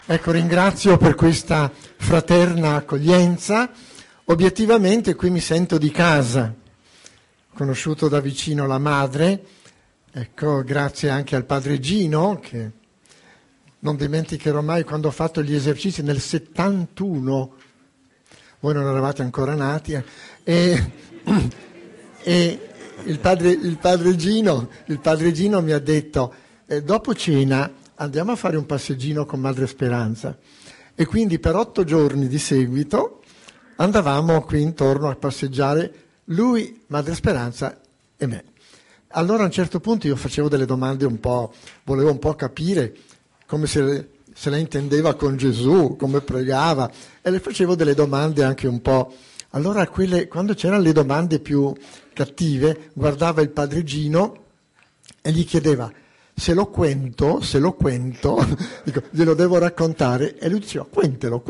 Ecco, ringrazio per questa fraterna accoglienza. Obiettivamente qui mi sento di casa. Ho conosciuto da vicino la madre, ecco, grazie anche al padre Gino, che non dimenticherò mai quando ho fatto gli esercizi nel 71. Voi non eravate ancora nati, e il padre Gino mi ha detto, dopo cena andiamo a fare un passeggino con Madre Speranza. E quindi per 8 giorni di seguito andavamo qui intorno a passeggiare, lui, Madre Speranza e me. Allora a un certo punto io facevo delle domande volevo un po' capire come se lei intendeva con Gesù, come pregava, e le facevo delle domande anche un po'. Allora quando c'erano le domande più cattive, guardava il padre Gino e gli chiedeva: se lo cuento, dico, glielo devo raccontare, e lui diceva: cuentelo.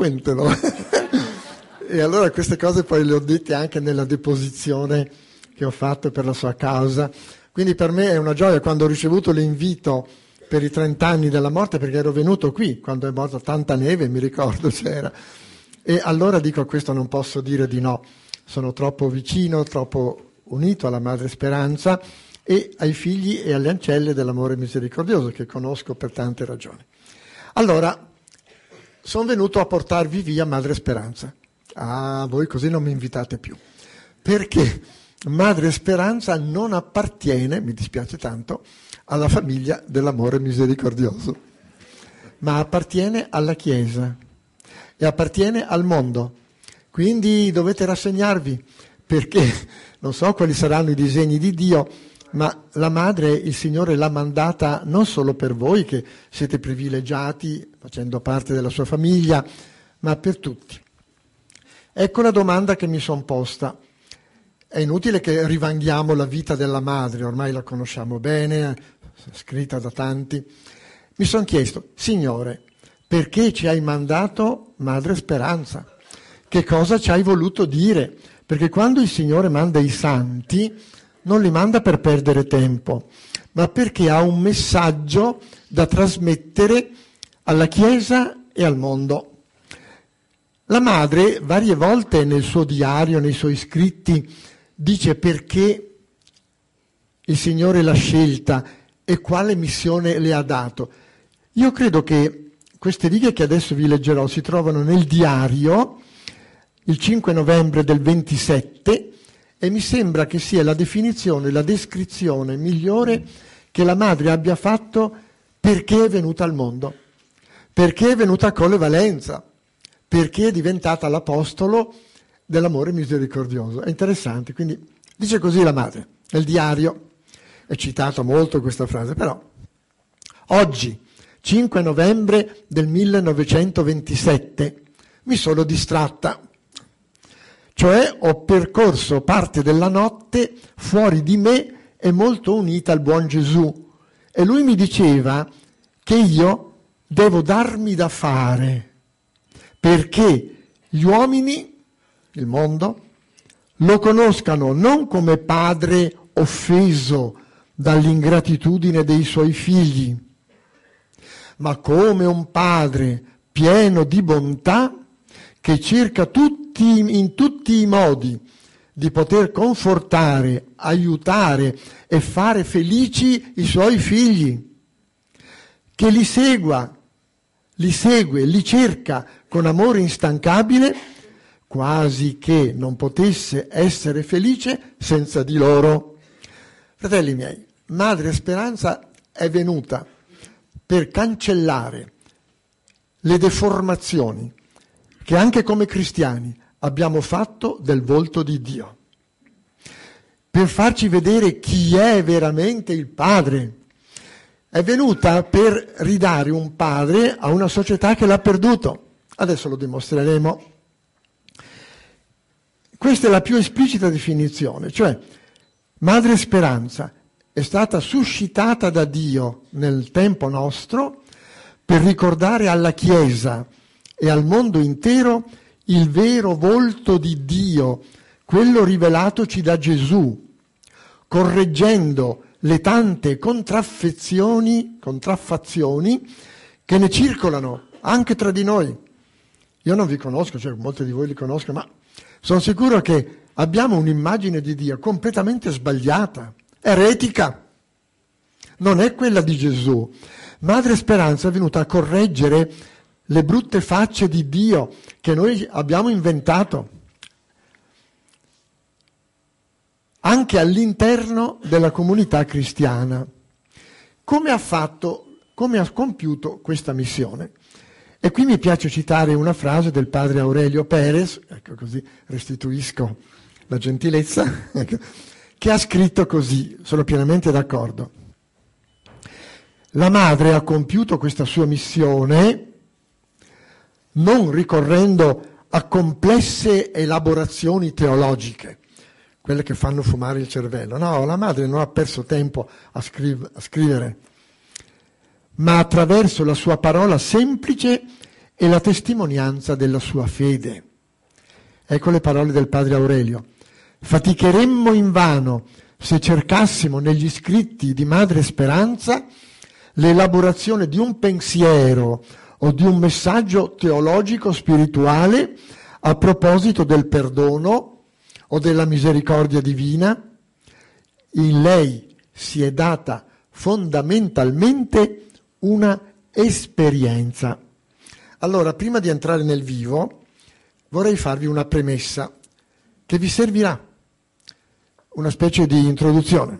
E allora queste cose poi le ho dette anche nella deposizione che ho fatto per la sua causa. Quindi per me è una gioia quando ho ricevuto l'invito per i 30 anni della morte, perché ero venuto qui quando è morta, tanta neve, mi ricordo c'era. E allora dico: a questo non posso dire di no, sono troppo vicino, troppo unito alla Madre Speranza e ai figli e alle ancelle dell'amore misericordioso, che conosco per tante ragioni. Allora, sono venuto a portarvi via Madre Speranza. Ah, voi così non mi invitate più. Perché Madre Speranza non appartiene, mi dispiace tanto, alla famiglia dell'amore misericordioso, ma appartiene alla Chiesa e appartiene al mondo. Quindi dovete rassegnarvi, perché non so quali saranno i disegni di Dio, ma la madre, il Signore l'ha mandata non solo per voi, che siete privilegiati facendo parte della sua famiglia, ma per tutti. Ecco la domanda che mi sono posta. È inutile che rivanghiamo la vita della madre, ormai la conosciamo bene, scritta da tanti. Mi sono chiesto: Signore, perché ci hai mandato Madre Speranza? Che cosa ci hai voluto dire? Perché quando il Signore manda i santi, non li manda per perdere tempo, ma perché ha un messaggio da trasmettere alla Chiesa e al mondo. La madre varie volte nel suo diario, nei suoi scritti, dice perché il Signore l'ha scelta e quale missione le ha dato. Io credo che queste righe che adesso vi leggerò si trovano nel diario il 5 novembre del 27, e mi sembra che sia la definizione, la descrizione migliore che la madre abbia fatto perché è venuta al mondo, perché è venuta a Colle Valenza, perché è diventata l'apostolo dell'amore misericordioso. È interessante, quindi dice così la madre nel diario, è citata molto questa frase, però oggi, 5 novembre del 1927, mi sono distratta. Cioè ho percorso parte della notte fuori di me e molto unita al buon Gesù. E lui mi diceva che io devo darmi da fare perché gli uomini, il mondo, lo conoscano non come padre offeso dall'ingratitudine dei suoi figli, ma come un padre pieno di bontà che cerca in tutti i modi di poter confortare, aiutare e fare felici i suoi figli, che li segue, li cerca con amore instancabile, quasi che non potesse essere felice senza di loro. Fratelli miei, Madre Speranza è venuta per cancellare le deformazioni che anche come cristiani abbiamo fatto del volto di Dio, per farci vedere chi è veramente il Padre. È venuta per ridare un padre a una società che l'ha perduto. Adesso lo dimostreremo. Questa è la più esplicita definizione, cioè Madre Speranza è stata suscitata da Dio nel tempo nostro per ricordare alla Chiesa e al mondo intero il vero volto di Dio, quello rivelatoci da Gesù, correggendo le tante contraffazioni che ne circolano anche tra di noi. Io non vi conosco, cioè molti di voi li conoscono, ma sono sicuro che abbiamo un'immagine di Dio completamente sbagliata, eretica. Non è quella di Gesù. Madre Speranza è venuta a correggere le brutte facce di Dio che noi abbiamo inventato, anche all'interno della comunità cristiana. Come ha compiuto questa missione? E qui mi piace citare una frase del padre Aurelio Perez, ecco così restituisco la gentilezza, che ha scritto così, sono pienamente d'accordo. La madre ha compiuto questa sua missione non ricorrendo a complesse elaborazioni teologiche, quelle che fanno fumare il cervello. No, la madre non ha perso tempo a scrivere, ma attraverso la sua parola semplice e la testimonianza della sua fede. Ecco le parole del padre Aurelio. Faticheremmo invano se cercassimo negli scritti di Madre Speranza l'elaborazione di un pensiero o di un messaggio teologico spirituale a proposito del perdono o della misericordia divina. In lei si è data fondamentalmente una esperienza. Allora, prima di entrare nel vivo, vorrei farvi una premessa che vi servirà, una specie di introduzione.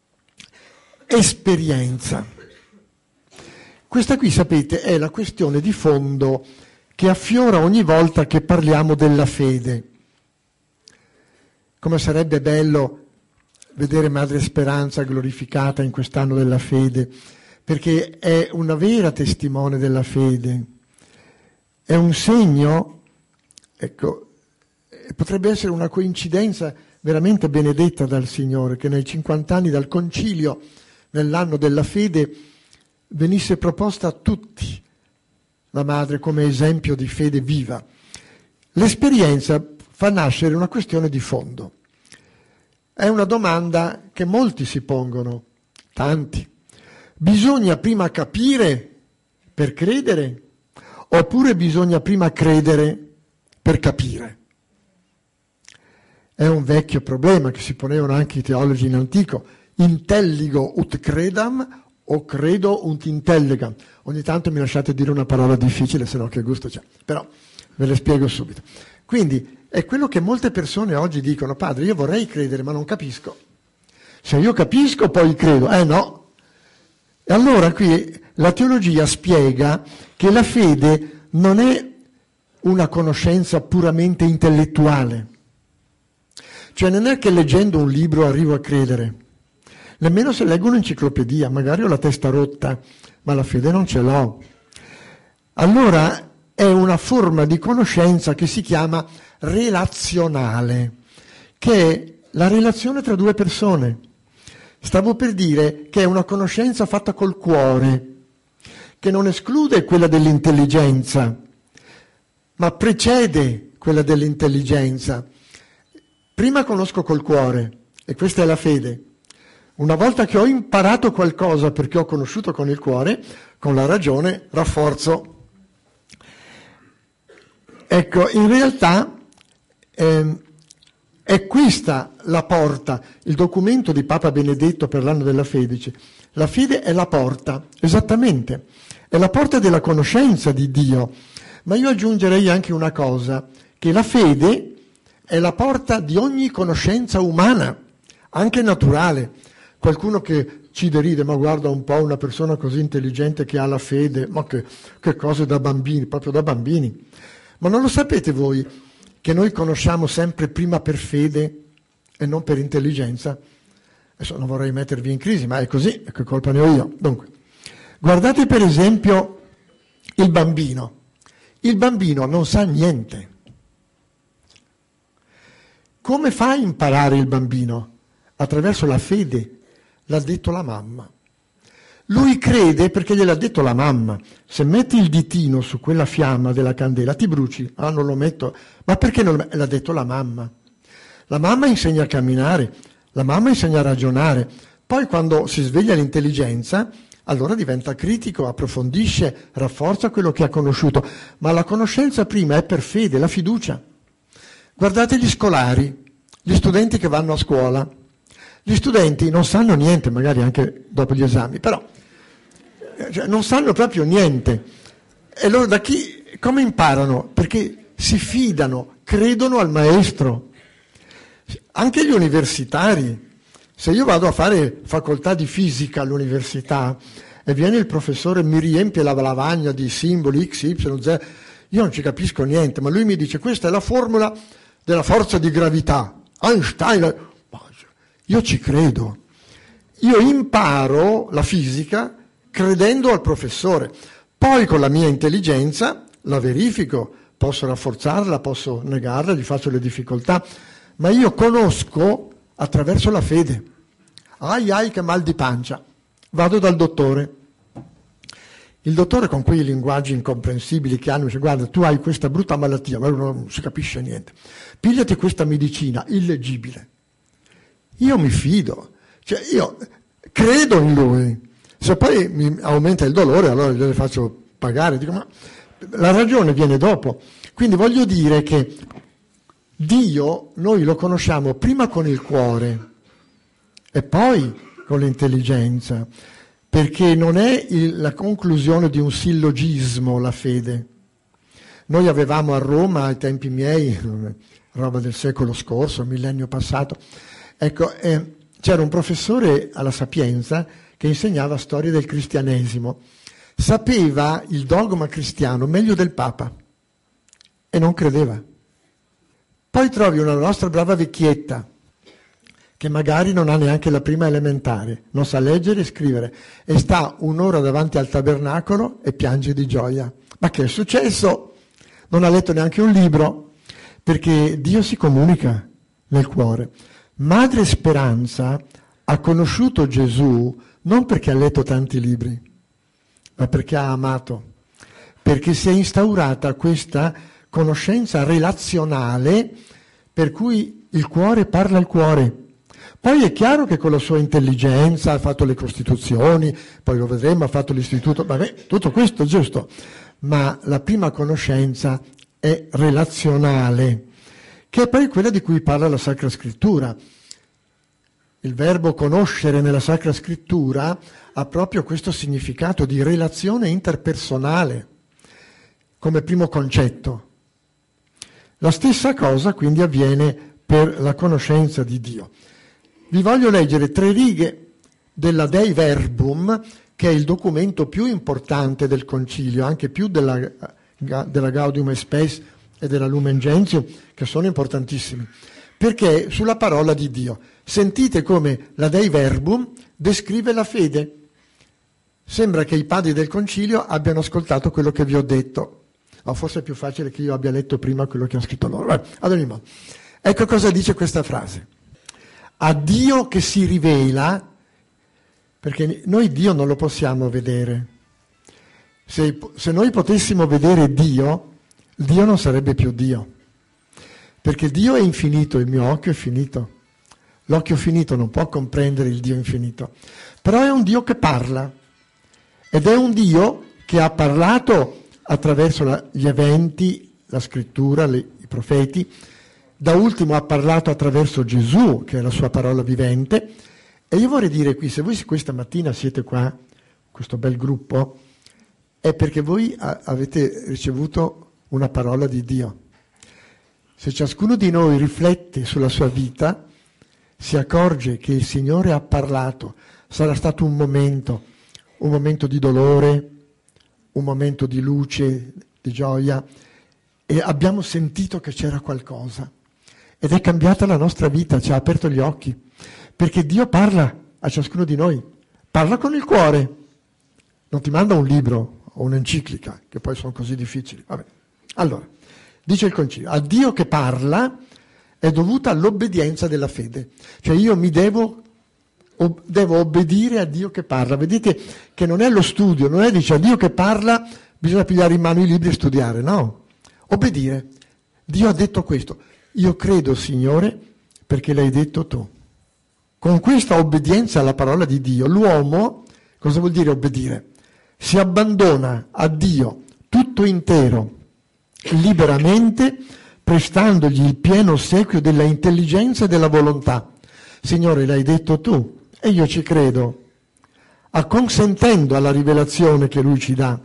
Esperienza. Questa qui, sapete, è la questione di fondo che affiora ogni volta che parliamo della fede. Come sarebbe bello vedere Madre Speranza glorificata in quest'anno della fede, perché è una vera testimone della fede. È un segno, ecco, potrebbe essere una coincidenza veramente benedetta dal Signore, che nei 50 anni dal concilio, nell'anno della fede, venisse proposta a tutti la madre come esempio di fede viva. L'esperienza fa nascere una questione di fondo. È una domanda che molti si pongono, tanti. Bisogna prima capire per credere, oppure bisogna prima credere per capire? È un vecchio problema che si ponevano anche i teologi in antico. Intelligo ut credam o credo ut intelligam. Ogni tanto mi lasciate dire una parola difficile, se no che gusto c'è. Però ve le spiego subito. Quindi è quello che molte persone oggi dicono: padre, io vorrei credere ma non capisco. Se io capisco poi credo. No. E allora qui la teologia spiega che la fede non è una conoscenza puramente intellettuale. Cioè non è che leggendo un libro arrivo a credere. Nemmeno se leggo un'enciclopedia, magari ho la testa rotta, ma la fede non ce l'ho. Allora è una forma di conoscenza che si chiama relazionale, che è la relazione tra due persone. Stavo per dire che è una conoscenza fatta col cuore, che non esclude quella dell'intelligenza, ma precede quella dell'intelligenza. Prima conosco col cuore, e questa è la fede. Una volta che ho imparato qualcosa perché ho conosciuto con il cuore, con la ragione rafforzo. Ecco, in realtà è questa la porta, il documento di Papa Benedetto per l'anno della fede dice: la fede è la porta, esattamente, è la porta della conoscenza di Dio. Ma io aggiungerei anche una cosa, che la fede è la porta di ogni conoscenza umana, anche naturale. Qualcuno che ci deride: ma guarda un po' una persona così intelligente che ha la fede, ma che cose da bambini, proprio da bambini. Ma non lo sapete voi che noi conosciamo sempre prima per fede e non per intelligenza? Adesso non vorrei mettervi in crisi, ma è così, che colpa ne ho io. Dunque, guardate per esempio il bambino. Il bambino non sa niente. Come fa a imparare il bambino? Attraverso la fede. L'ha detto la mamma. Lui crede perché gliel'ha detto la mamma. Se metti il ditino su quella fiamma della candela ti bruci. Ah, non lo metto. Ma perché non lo metto? L'ha detto la mamma. La mamma insegna a camminare, la mamma insegna a ragionare. Poi quando si sveglia l'intelligenza, allora diventa critico, approfondisce, rafforza quello che ha conosciuto. Ma la conoscenza prima è per fede, la fiducia. Guardate gli scolari, gli studenti che vanno a scuola. Gli studenti non sanno niente, magari anche dopo gli esami, però non sanno proprio niente. E loro come imparano? Perché si fidano, credono al maestro. Anche gli universitari. Se io vado a fare facoltà di fisica all'università e viene il professore e mi riempie la lavagna di simboli X, Y, Z, io non ci capisco niente, ma lui mi dice questa è la formula della forza di gravità. Einstein, io ci credo. Io imparo la fisica credendo al professore. Poi con la mia intelligenza la verifico, posso rafforzarla, posso negarla, gli faccio le difficoltà, ma io conosco attraverso la fede. Ai che mal di pancia. Vado dal dottore. Il dottore con quei linguaggi incomprensibili che hanno dice guarda tu hai questa brutta malattia, ma non si capisce niente. Pigliati questa medicina, illeggibile. Io mi fido, cioè io credo in lui. Se poi mi aumenta il dolore allora glielo faccio pagare. Dico, ma la ragione viene dopo. Quindi voglio dire che Dio noi lo conosciamo prima con il cuore e poi con l'intelligenza, perché non è la conclusione di un sillogismo la fede. Noi avevamo a Roma, ai tempi miei, roba del secolo scorso, millennio passato, ecco, c'era un professore alla Sapienza che insegnava storia del cristianesimo. Sapeva il dogma cristiano meglio del Papa e non credeva. Poi trovi una nostra brava vecchietta che magari non ha neanche la prima elementare, non sa leggere e scrivere e sta un'ora davanti al tabernacolo e piange di gioia. Ma che è successo? Non ha letto neanche un libro, perché Dio si comunica nel cuore. Madre Speranza ha conosciuto Gesù non perché ha letto tanti libri, ma perché ha amato, perché si è instaurata questa conoscenza relazionale per cui il cuore parla al cuore. Poi è chiaro che con la sua intelligenza ha fatto le costituzioni, poi lo vedremo, ha fatto l'istituto, vabbè, tutto questo è giusto, ma la prima conoscenza è relazionale, che è poi quella di cui parla la Sacra Scrittura. Il verbo conoscere nella Sacra Scrittura ha proprio questo significato di relazione interpersonale come primo concetto. La stessa cosa quindi avviene per la conoscenza di Dio. Vi voglio leggere 3 righe della Dei Verbum, che è il documento più importante del Concilio, anche più della Gaudium et Spes e della Lumen Gentium, che sono importantissimi, perché sulla parola di Dio. Sentite come la Dei Verbum descrive la fede. Sembra che i padri del Concilio abbiano ascoltato quello che vi ho detto. O forse è più facile che io abbia letto prima quello che ha scritto loro. Ad ogni modo, ecco cosa dice questa frase. A Dio che si rivela, perché noi Dio non lo possiamo vedere. Se noi potessimo vedere Dio, Dio non sarebbe più Dio. Perché Dio è infinito, il mio occhio è finito. L'occhio finito non può comprendere il Dio infinito. Però è un Dio che parla. Ed è un Dio che ha parlato attraverso gli eventi, la scrittura, i profeti. Da ultimo ha parlato attraverso Gesù, che è la sua parola vivente. E io vorrei dire qui, se voi questa mattina siete qua, questo bel gruppo, è perché voi avete ricevuto una parola di Dio. Se ciascuno di noi riflette sulla sua vita, si accorge che il Signore ha parlato. Sarà stato un momento di dolore, un momento di luce, di gioia, e abbiamo sentito che c'era qualcosa. Ed è cambiata la nostra vita, ci ha aperto gli occhi, perché Dio parla a ciascuno di noi, parla con il cuore, non ti manda un libro o un'enciclica, che poi sono così difficili. Vabbè. Allora, dice il Concilio, a Dio che parla è dovuta all'obbedienza della fede, cioè io devo obbedire a Dio che parla. Vedete che non è lo studio, non è dice a Dio che parla, bisogna pigliare in mano i libri e studiare, no. Obbedire. Dio ha detto questo. Io credo, Signore, perché l'hai detto tu. Con questa obbedienza alla parola di Dio, l'uomo Cosa vuol dire obbedire? Si abbandona a Dio tutto intero, liberamente, prestandogli il pieno ossequio della intelligenza e della volontà. Signore, l'hai detto tu e io ci credo, acconsentendo alla rivelazione che Lui ci dà.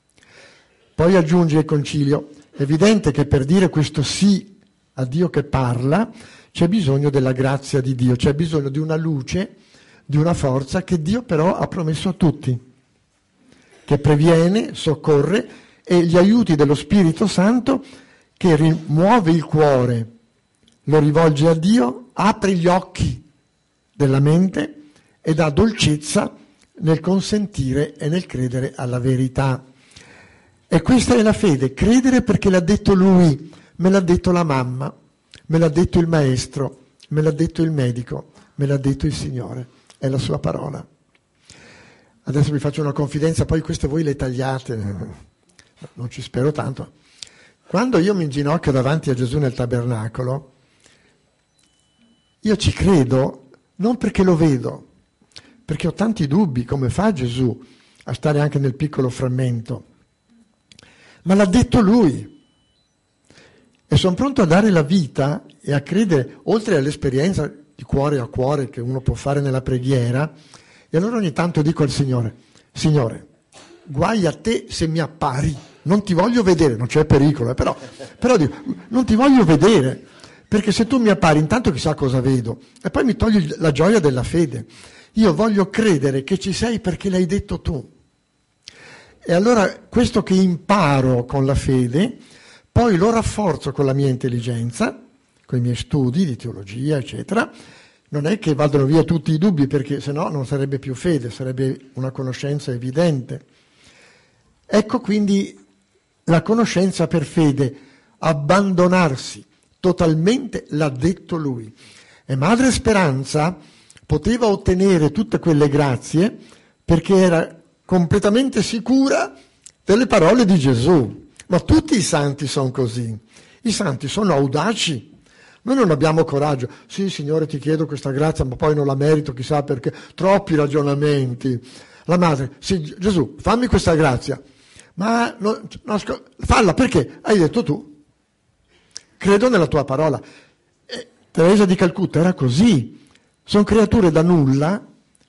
Poi aggiunge il Concilio, è evidente che per dire questo sì a Dio che parla c'è bisogno della grazia di Dio, c'è bisogno di una luce, di una forza che Dio però ha promesso a tutti, che previene, soccorre e gli aiuti dello Spirito Santo che rimuove il cuore, lo rivolge a Dio, apre gli occhi della mente e dà dolcezza nel consentire e nel credere alla verità. E questa è la fede, credere perché l'ha detto Lui, me l'ha detto la mamma, me l'ha detto il maestro, me l'ha detto il medico, me l'ha detto il Signore, è la sua parola. Adesso vi faccio una confidenza, poi queste voi le tagliate, non ci spero tanto. Quando io mi inginocchio davanti a Gesù nel tabernacolo, io ci credo non perché lo vedo, perché ho tanti dubbi, come fa Gesù a stare anche nel piccolo frammento, ma l'ha detto Lui. E sono pronto a dare la vita e a credere, oltre all'esperienza di cuore a cuore che uno può fare nella preghiera, e allora ogni tanto dico al Signore, Signore, guai a te se mi appari, non ti voglio vedere, non c'è pericolo, però dico, non ti voglio vedere, perché se tu mi appari intanto chissà cosa vedo, e poi mi togli la gioia della fede. Io voglio credere che ci sei perché l'hai detto tu. E allora questo che imparo con la fede, poi lo rafforzo con la mia intelligenza, con i miei studi di teologia, eccetera. Non è che vadano via tutti i dubbi, perché sennò non sarebbe più fede, sarebbe una conoscenza evidente. Ecco quindi la conoscenza per fede, abbandonarsi totalmente, l'ha detto Lui. E Madre Speranza poteva ottenere tutte quelle grazie perché era completamente sicura delle parole di Gesù. Ma tutti i santi sono così. I santi sono audaci. Noi non abbiamo coraggio. Sì, Signore, ti chiedo questa grazia, ma poi non la merito, chissà perché. Troppi ragionamenti. La madre, sì, Gesù, fammi questa grazia. Ma falla, perché? Hai detto tu. Credo nella tua parola. Teresa di Calcutta era così. Sono creature da nulla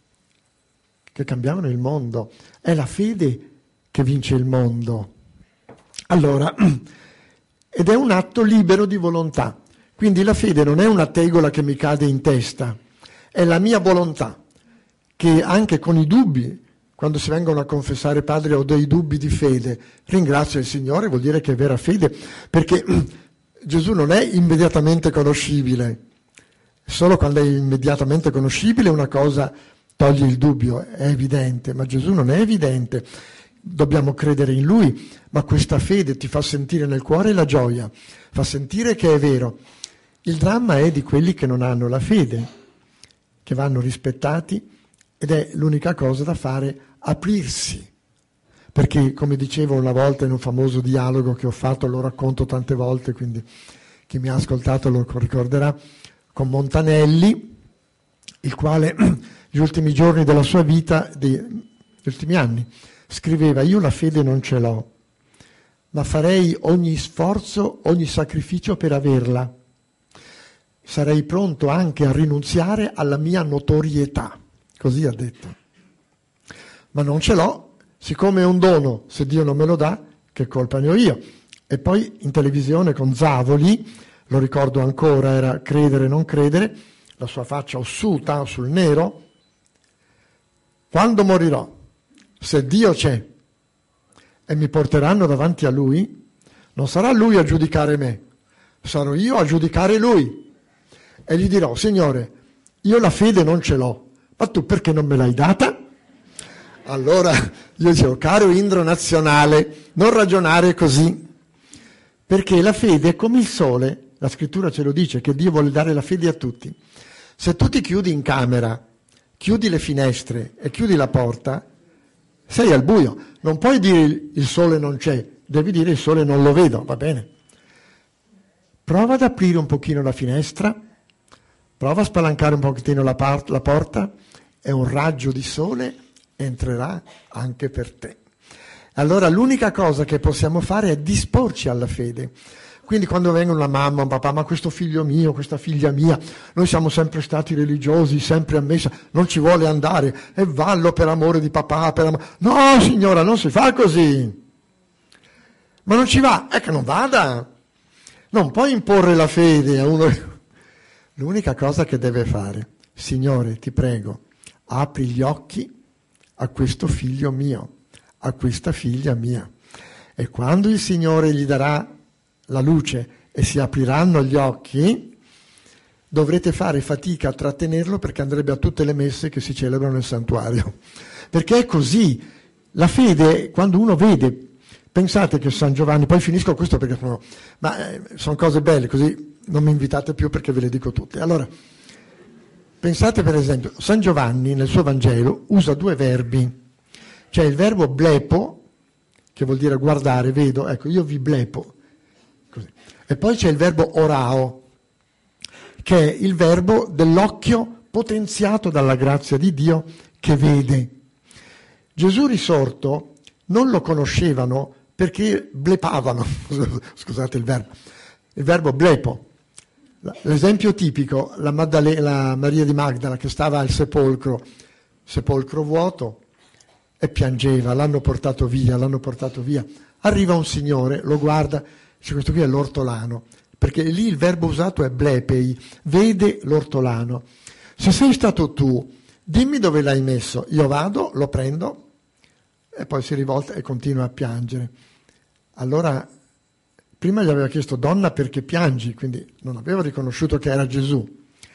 che cambiavano il mondo. È la fede che vince il mondo. Allora, ed è un atto libero di volontà. Quindi la fede non è una tegola che mi cade in testa, è la mia volontà, che anche con i dubbi, quando si vengono a confessare, Padre, ho dei dubbi di fede, ringrazio il Signore, vuol dire che è vera fede, perché Gesù non è immediatamente conoscibile. Solo quando è immediatamente conoscibile una cosa toglie il dubbio, è evidente, ma Gesù non è evidente. Dobbiamo credere in Lui, ma questa fede ti fa sentire nel cuore la gioia, fa sentire che è vero. Il dramma è di quelli che non hanno la fede, che vanno rispettati, ed è l'unica cosa da fare, aprirsi. Perché, come dicevo una volta in un famoso dialogo che ho fatto, lo racconto tante volte, quindi chi mi ha ascoltato lo ricorderà, con Montanelli, il quale gli ultimi giorni della sua vita, gli ultimi anni, scriveva: io la fede non ce l'ho, ma farei ogni sforzo, ogni sacrificio per averla. Sarei pronto anche a rinunziare alla mia notorietà, così ha detto. Ma non ce l'ho, siccome è un dono, se Dio non me lo dà, che colpa ne ho io? E poi in televisione con Zavoli, lo ricordo ancora, era Credere o non credere, la sua faccia ossuta sul nero: quando morirò, se Dio c'è e mi porteranno davanti a Lui, non sarà Lui a giudicare me, sarò io a giudicare Lui. E gli dirò: Signore, io la fede non ce l'ho, ma tu perché non me l'hai data? Allora io dicevo: caro Indro nazionale, non ragionare così, perché la fede è come il sole, la scrittura ce lo dice, che Dio vuole dare la fede a tutti. Se tu ti chiudi in camera, chiudi le finestre e chiudi la porta, sei al buio. Non puoi dire il sole non c'è, devi dire il sole non lo vedo, va bene? Prova ad aprire un pochino la finestra, prova a spalancare un pochettino la porta, e un raggio di sole entrerà anche per te. Allora l'unica cosa che possiamo fare è disporci alla fede. Quindi quando vengono la mamma, un papà, ma questo figlio mio, questa figlia mia, noi siamo sempre stati religiosi, sempre a messa, non ci vuole andare, e vallo per amore di papà, no signora, non si fa così. Ma non ci va, è che non vada. Non puoi imporre la fede a uno. L'unica cosa che deve fare, Signore, ti prego, apri gli occhi a questo figlio mio, a questa figlia mia. E quando il Signore gli darà la luce e si apriranno gli occhi, dovrete fare fatica a trattenerlo, perché andrebbe a tutte le messe che si celebrano nel santuario. Perché è così. La fede, quando uno vede, pensate che San Giovanni, poi finisco questo perché sono cose belle, così non mi invitate più perché ve le dico tutte. Allora, pensate per esempio, San Giovanni nel suo Vangelo usa due verbi. C'è il verbo blepo, che vuol dire guardare, vedo, ecco, io vi blepo. Così. E poi c'è il verbo orao, che è il verbo dell'occhio potenziato dalla grazia di Dio che vede. Gesù risorto non lo conoscevano perché blepavano, scusate il verbo blepo. L'esempio tipico, la Maria di Magdala che stava al sepolcro vuoto, e piangeva, l'hanno portato via. Arriva un signore, lo guarda, dice questo qui è l'ortolano, perché lì il verbo usato è blepei, vede l'ortolano. Se sei stato tu, dimmi dove l'hai messo, io vado, lo prendo, e poi si rivolta e continua a piangere. Allora, prima gli aveva chiesto, donna, perché piangi? Quindi non aveva riconosciuto che era Gesù.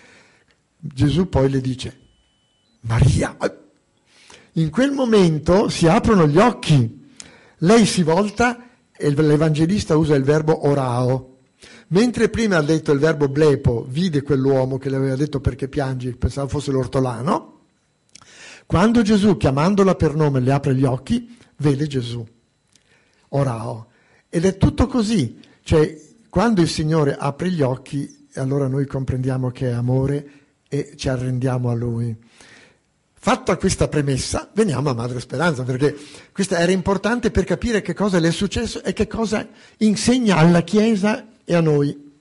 Gesù poi le dice, Maria. In quel momento si aprono gli occhi, lei si volta e l'Evangelista usa il verbo orao. Mentre prima ha detto il verbo blepo, vide quell'uomo che le aveva detto perché piangi, pensava fosse l'ortolano, quando Gesù, chiamandola per nome, le apre gli occhi, vede Gesù. Orao. Ed è tutto così, cioè quando il Signore apre gli occhi, allora noi comprendiamo che è amore e ci arrendiamo a Lui. Fatta questa premessa, veniamo a Madre Speranza, perché questa era importante per capire che cosa le è successo e che cosa insegna alla Chiesa e a noi.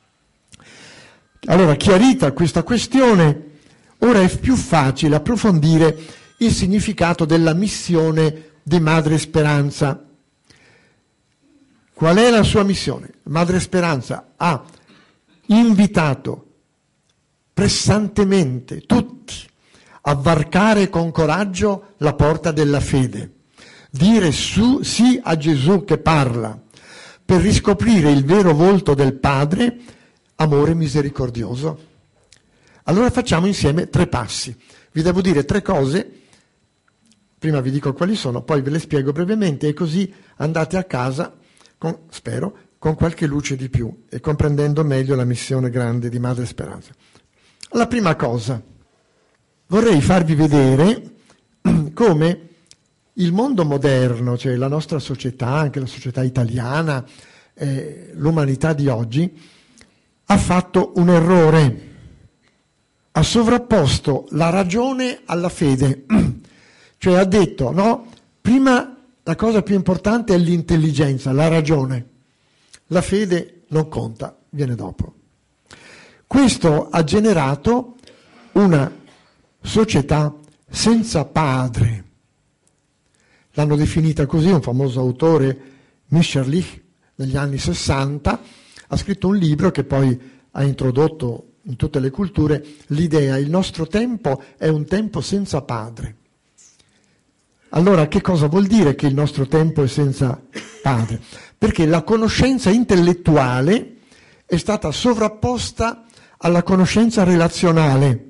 Allora, chiarita questa questione, ora è più facile approfondire il significato della missione di Madre Speranza. Qual è la sua missione? Madre Speranza ha invitato pressantemente tutti a varcare con coraggio la porta della fede, dire sì a Gesù che parla, per riscoprire il vero volto del Padre, amore misericordioso. Allora facciamo insieme 3 passi. Vi devo dire 3 cose, prima vi dico quali sono, poi ve le spiego brevemente e così andate a casa, spero, con qualche luce di più e comprendendo meglio la missione grande di Madre Speranza. La prima cosa, vorrei farvi vedere come il mondo moderno, cioè la nostra società, anche la società italiana, l'umanità di oggi, ha fatto un errore. Ha sovrapposto la ragione alla fede. Cioè ha detto, no, prima la cosa più importante è l'intelligenza, la ragione. La fede non conta, viene dopo. Questo ha generato una società senza padre. L'hanno definita così un famoso autore, Mitscherlich, negli anni 60, ha scritto un libro che poi ha introdotto in tutte le culture l'idea, il nostro tempo è un tempo senza padre. Allora, che cosa vuol dire che il nostro tempo è senza padre? Perché la conoscenza intellettuale è stata sovrapposta alla conoscenza relazionale.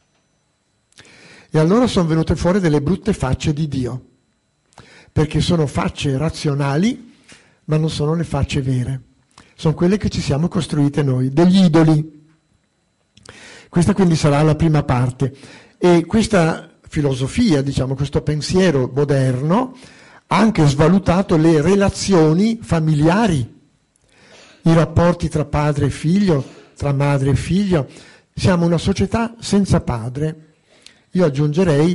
E allora sono venute fuori delle brutte facce di Dio, perché sono facce razionali, ma non sono le facce vere. Sono quelle che ci siamo costruite noi, degli idoli. Questa quindi sarà la prima parte. E questa filosofia, diciamo, questo pensiero moderno, ha anche svalutato le relazioni familiari, i rapporti tra padre e figlio, tra madre e figlio. Siamo una società senza padre. Io aggiungerei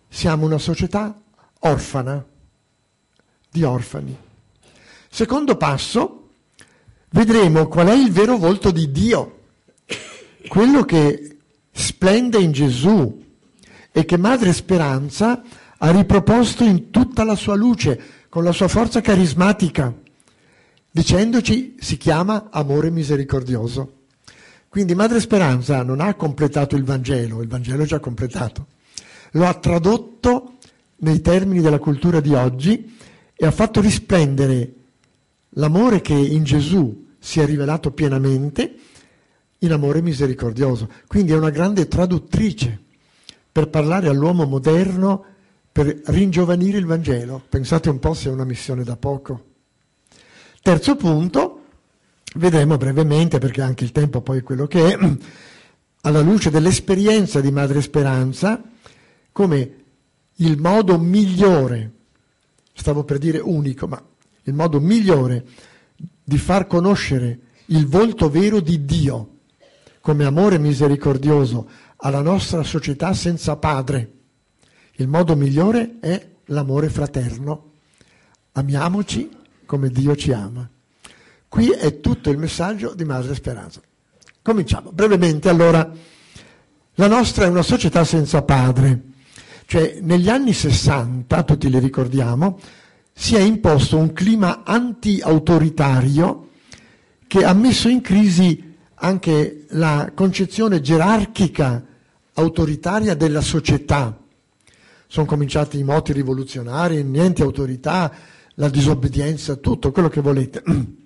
siamo una società orfana, di orfani. Secondo passo, vedremo qual è il vero volto di Dio, quello che splende in Gesù e che Madre Speranza ha riproposto in tutta la sua luce, con la sua forza carismatica, dicendoci si chiama amore misericordioso. Quindi Madre Speranza non ha completato il Vangelo è già completato, lo ha tradotto nei termini della cultura di oggi e ha fatto risplendere l'amore che in Gesù si è rivelato pienamente in amore misericordioso. Quindi è una grande traduttrice per parlare all'uomo moderno, per ringiovanire il Vangelo. Pensate un po' se è una missione da poco. Terzo punto, vedremo brevemente, perché anche il tempo poi è quello che è, alla luce dell'esperienza di Madre Speranza, come il modo migliore, stavo per dire unico, ma il modo migliore di far conoscere il volto vero di Dio come amore misericordioso alla nostra società senza padre. Il modo migliore è l'amore fraterno. Amiamoci come Dio ci ama. Qui è tutto il messaggio di Madre Speranza. Cominciamo brevemente. Allora, la nostra è una società senza padre. Cioè, negli anni 60, tutti li ricordiamo, si è imposto un clima anti-autoritario che ha messo in crisi anche la concezione gerarchica autoritaria della società. Sono cominciati i moti rivoluzionari, niente autorità, la disobbedienza, tutto quello che volete,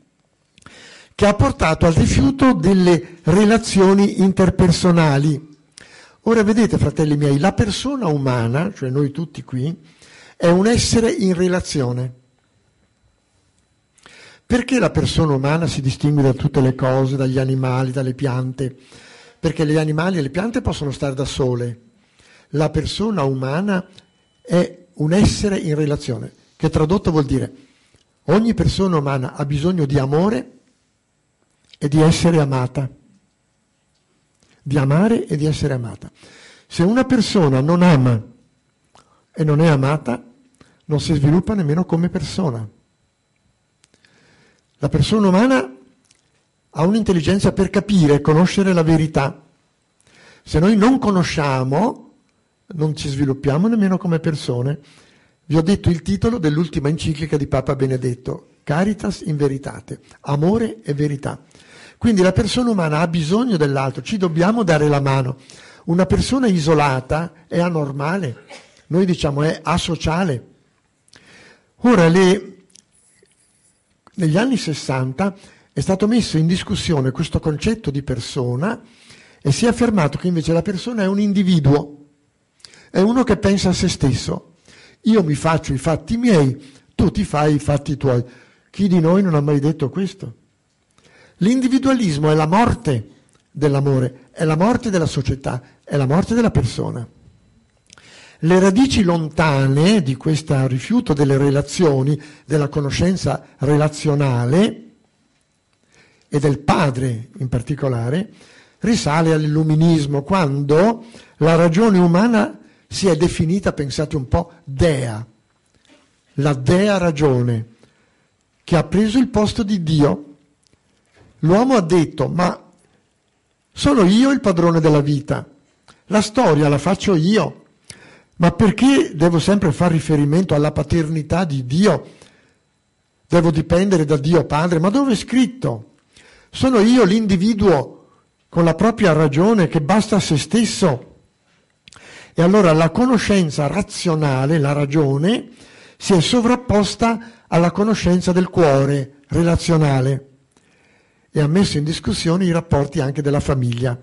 che ha portato al rifiuto delle relazioni interpersonali. Ora vedete, fratelli miei, la persona umana, cioè noi tutti qui, è un essere in relazione. Perché la persona umana si distingue da tutte le cose, dagli animali, dalle piante? Perché gli animali e le piante possono stare da sole. La persona umana è un essere in relazione, che tradotto vuol dire ogni persona umana ha bisogno di amore e di essere amata. Di amare e di essere amata. Se una persona non ama e non è amata, non si sviluppa nemmeno come persona. La persona umana ha un'intelligenza per capire e conoscere la verità. Se noi non conosciamo, non ci sviluppiamo nemmeno come persone. Vi ho detto il titolo dell'ultima enciclica di Papa Benedetto, Caritas in Veritate, amore e verità. Quindi la persona umana ha bisogno dell'altro, ci dobbiamo dare la mano. Una persona isolata è anormale, noi diciamo è asociale. Ora, negli anni 60 è stato messo in discussione questo concetto di persona e si è affermato che invece la persona è un individuo, è uno che pensa a se stesso. Io mi faccio i fatti miei, tu ti fai i fatti tuoi. Chi di noi non ha mai detto questo? L'individualismo è la morte dell'amore, è la morte della società, è la morte della persona. Le radici lontane di questo rifiuto delle relazioni, della conoscenza relazionale e del padre in particolare, risale all'illuminismo, quando la ragione umana si è definita, pensate un po', dea, la dea ragione, che ha preso il posto di Dio. L'uomo ha detto, ma sono io il padrone della vita, la storia la faccio io, ma perché devo sempre fare riferimento alla paternità di Dio? Devo dipendere da Dio Padre? Ma dove è scritto? Sono io l'individuo con la propria ragione che basta a se stesso. E allora la conoscenza razionale, la ragione, si è sovrapposta alla conoscenza del cuore relazionale e ha messo in discussione i rapporti anche della famiglia.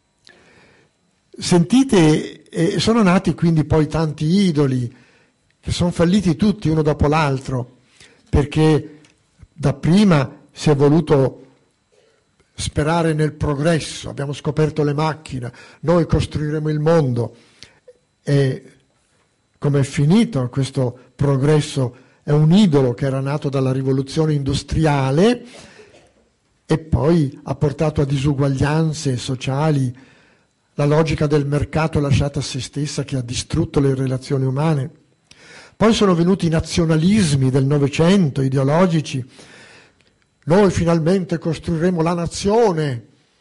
Sentite, sono nati quindi poi tanti idoli che sono falliti tutti uno dopo l'altro, perché dapprima si è voluto sperare nel progresso, abbiamo scoperto le macchine, noi costruiremo il mondo. E come è finito questo progresso? È un idolo che era nato dalla rivoluzione industriale e poi ha portato a disuguaglianze sociali, la logica del mercato lasciata a se stessa che ha distrutto le relazioni umane. Poi sono venuti i nazionalismi del Novecento, ideologici. Noi finalmente costruiremo la nazione.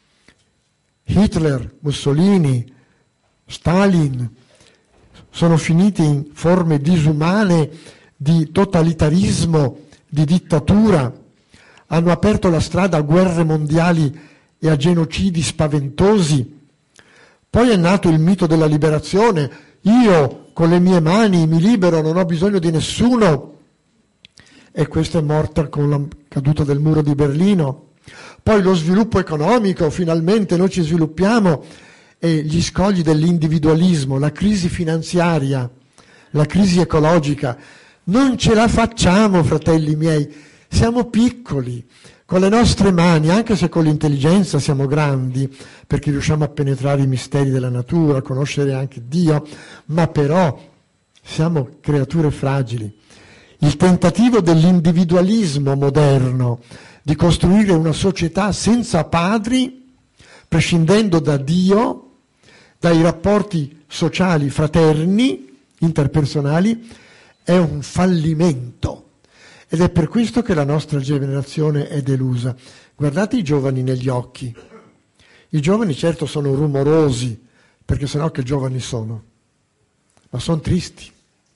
Hitler, Mussolini, Stalin sono finiti in forme disumane di totalitarismo, di dittatura. Hanno aperto la strada a guerre mondiali e a genocidi spaventosi. Poi è nato il mito della liberazione. Io con le mie mani mi libero, non ho bisogno di nessuno. E questa è morta con la caduta del muro di Berlino. Poi lo sviluppo economico, finalmente noi ci sviluppiamo, e gli scogli dell'individualismo, la crisi finanziaria, la crisi ecologica. Non ce la facciamo, fratelli miei, siamo piccoli. Con le nostre mani, anche se con l'intelligenza siamo grandi, perché riusciamo a penetrare i misteri della natura, a conoscere anche Dio, ma però siamo creature fragili. Il tentativo dell'individualismo moderno, di costruire una società senza padri, prescindendo da Dio, dai rapporti sociali fraterni, interpersonali, è un fallimento. Ed è per questo che la nostra generazione è delusa. Guardate i giovani negli occhi. I giovani certo sono rumorosi, perché sennò che giovani sono, ma sono tristi.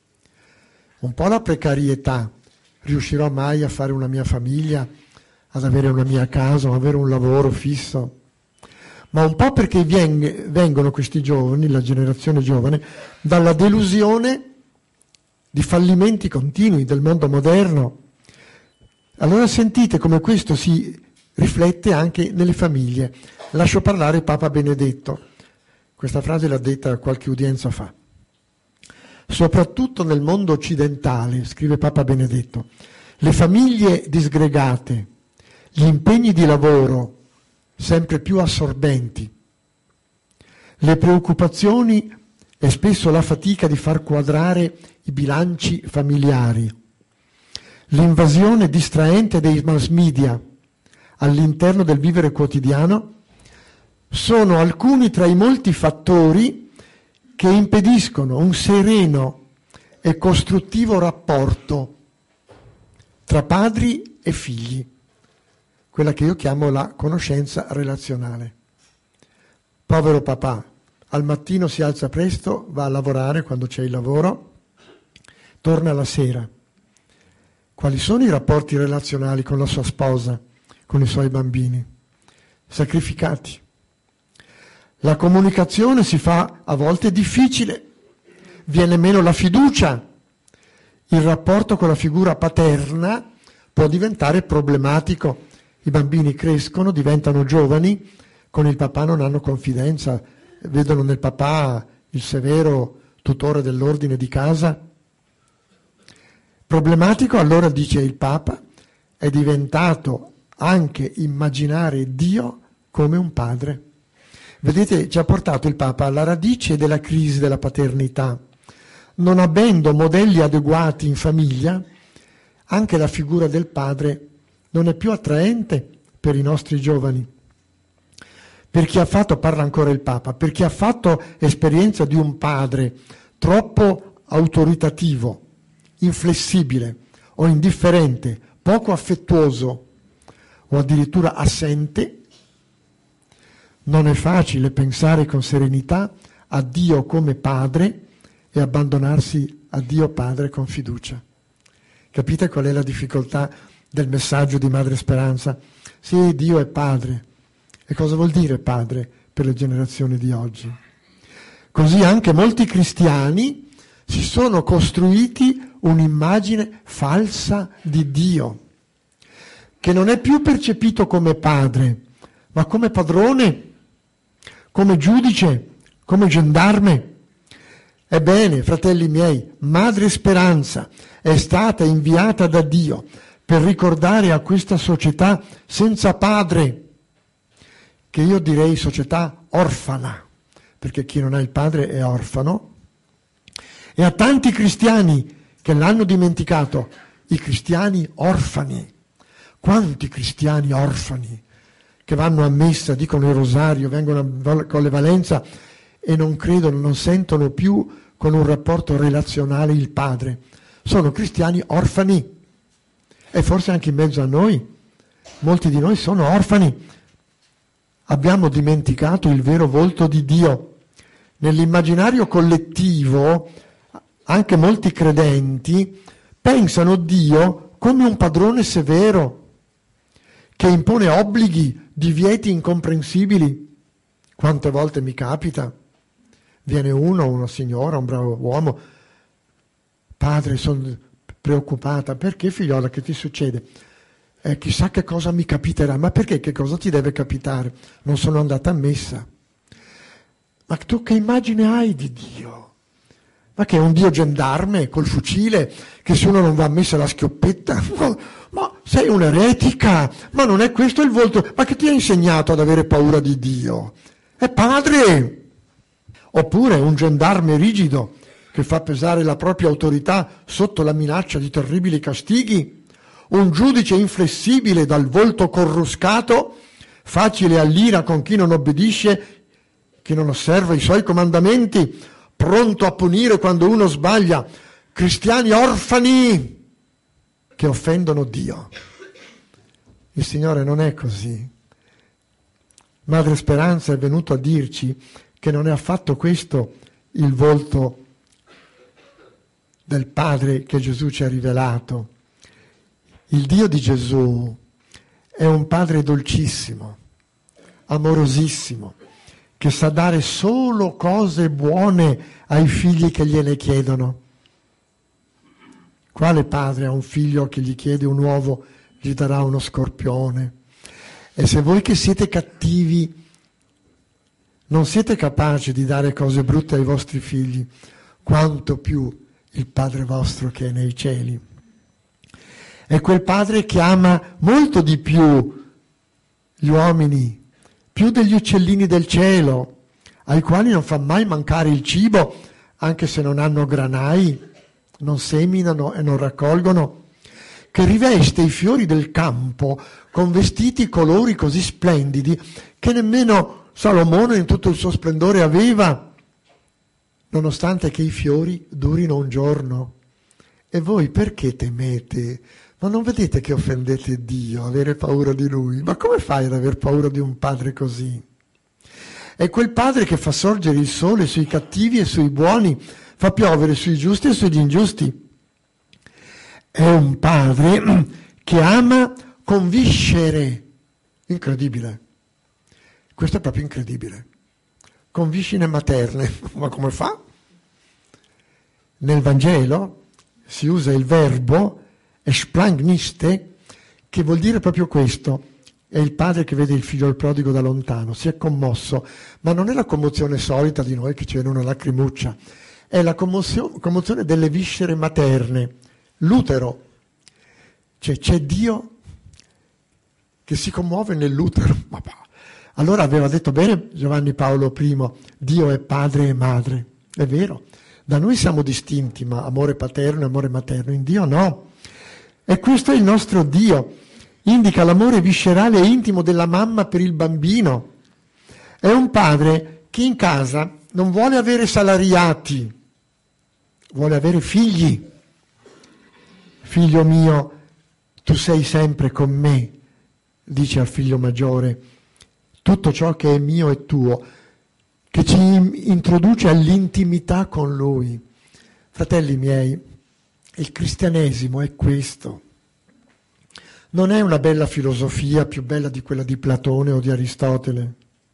Un po' la precarietà. Riuscirò mai a fare una mia famiglia, ad avere una mia casa, ad avere un lavoro fisso? Ma un po' perché vengono questi giovani, la generazione giovane, dalla delusione di fallimenti continui del mondo moderno. Allora sentite come questo si riflette anche nelle famiglie. Lascio parlare Papa Benedetto. Questa frase l'ha detta qualche udienza fa. Soprattutto nel mondo occidentale, scrive Papa Benedetto, le famiglie disgregate, gli impegni di lavoro sempre più assorbenti, le preoccupazioni e spesso la fatica di far quadrare i bilanci familiari, l'invasione distraente dei mass media all'interno del vivere quotidiano sono alcuni tra i molti fattori che impediscono un sereno e costruttivo rapporto tra padri e figli, quella che io chiamo la conoscenza relazionale. Povero papà, al mattino si alza presto, va a lavorare quando c'è il lavoro, torna la sera. Quali sono i rapporti relazionali con la sua sposa, con i suoi bambini? Sacrificati. La comunicazione si fa a volte difficile, viene meno la fiducia, il rapporto con la figura paterna può diventare problematico, i bambini crescono, diventano giovani, con il papà non hanno confidenza, vedono nel papà il severo tutore dell'ordine di casa. Problematico, allora, dice il Papa, è diventato anche immaginare Dio come un padre. Vedete, ci ha portato il Papa alla radice della crisi della paternità. Non avendo modelli adeguati in famiglia, anche la figura del padre non è più attraente per i nostri giovani. Per chi ha fatto, parla ancora il Papa, per chi ha fatto esperienza di un padre troppo autoritativo, inflessibile o indifferente, poco affettuoso o addirittura assente, non è facile pensare con serenità a Dio come padre e abbandonarsi a Dio Padre con fiducia. Capite qual è la difficoltà del messaggio di Madre Speranza? Sì, Dio è padre. E cosa vuol dire padre per le generazioni di oggi? Così anche molti cristiani si sono costruiti un'immagine falsa di Dio, che non è più percepito come padre, ma come padrone, come giudice, come gendarme. Ebbene, fratelli miei, Madre Speranza è stata inviata da Dio per ricordare a questa società senza padre, che io direi società orfana, perché chi non ha il padre è orfano, e a tanti cristiani che l'hanno dimenticato, i cristiani orfani. Quanti cristiani orfani che vanno a messa, dicono il rosario, vengono con le valenza e non credono, non sentono più con un rapporto relazionale il Padre. Sono cristiani orfani, e forse anche in mezzo a noi. Molti di noi sono orfani. Abbiamo dimenticato il vero volto di Dio. Nell'immaginario collettivo, anche molti credenti pensano Dio come un padrone severo, che impone obblighi, divieti incomprensibili. Quante volte mi capita, viene una signora, un bravo uomo: padre, sono preoccupata. Perché, figliola, che ti succede? Chissà che cosa mi capiterà. Ma perché? Che cosa ti deve capitare? Non sono andata a messa. Ma tu che immagine hai di Dio? Ma che è un Dio gendarme col fucile, che se uno non va a messa la schioppetta? Ma sei un'eretica, ma non è questo il volto. Ma che ti ha insegnato ad avere paura di Dio? È padre! Oppure un gendarme rigido che fa pesare la propria autorità sotto la minaccia di terribili castighi, un giudice inflessibile dal volto corruscato, facile all'ira con chi non obbedisce, chi non osserva i suoi comandamenti, pronto a punire quando uno sbaglia, cristiani orfani che offendono Dio. Il Signore non è così. Madre Speranza è venuto a dirci che non è affatto questo il volto del Padre che Gesù ci ha rivelato. Il Dio di Gesù è un Padre dolcissimo, amorosissimo, che sa dare solo cose buone ai figli che gliene chiedono. Quale padre ha un figlio che gli chiede un uovo, gli darà uno scorpione? E se voi che siete cattivi non siete capaci di dare cose brutte ai vostri figli, quanto più il Padre vostro che è nei cieli. È quel Padre che ama molto di più gli uomini, più degli uccellini del cielo, ai quali non fa mai mancare il cibo, anche se non hanno granai, non seminano e non raccolgono, che riveste i fiori del campo con vestiti colori così splendidi che nemmeno Salomone in tutto il suo splendore aveva, nonostante che i fiori durino un giorno. E voi perché temete? Ma non vedete che offendete Dio, avere paura di Lui? Ma come fai ad aver paura di un padre così? È quel padre che fa sorgere il sole sui cattivi e sui buoni, fa piovere sui giusti e sugli ingiusti. È un padre che ama con viscere. Incredibile. Questo è proprio incredibile. Con viscere materne. Ma come fa? Nel Vangelo si usa il verbo esplangniste, che vuol dire proprio questo. È il padre che vede il figlio il prodigo da lontano, si è commosso, ma non è la commozione solita di noi che ci viene una lacrimuccia, è la commozione delle viscere materne, l'utero. Cioè c'è Dio che si commuove nell'utero. Allora aveva detto bene Giovanni Paolo I, Dio è padre e madre. È vero, da noi siamo distinti, ma amore paterno e amore materno, in Dio no. E questo è il nostro Dio, indica l'amore viscerale e intimo della mamma per il bambino. È un padre che in casa non vuole avere salariati, vuole avere figli. Figlio mio, tu sei sempre con me, dice al figlio maggiore. Tutto ciò che è mio è tuo, che ci introduce all'intimità con Lui. Fratelli miei, il cristianesimo è questo. Non è una bella filosofia più bella di quella di Platone o di Aristotele.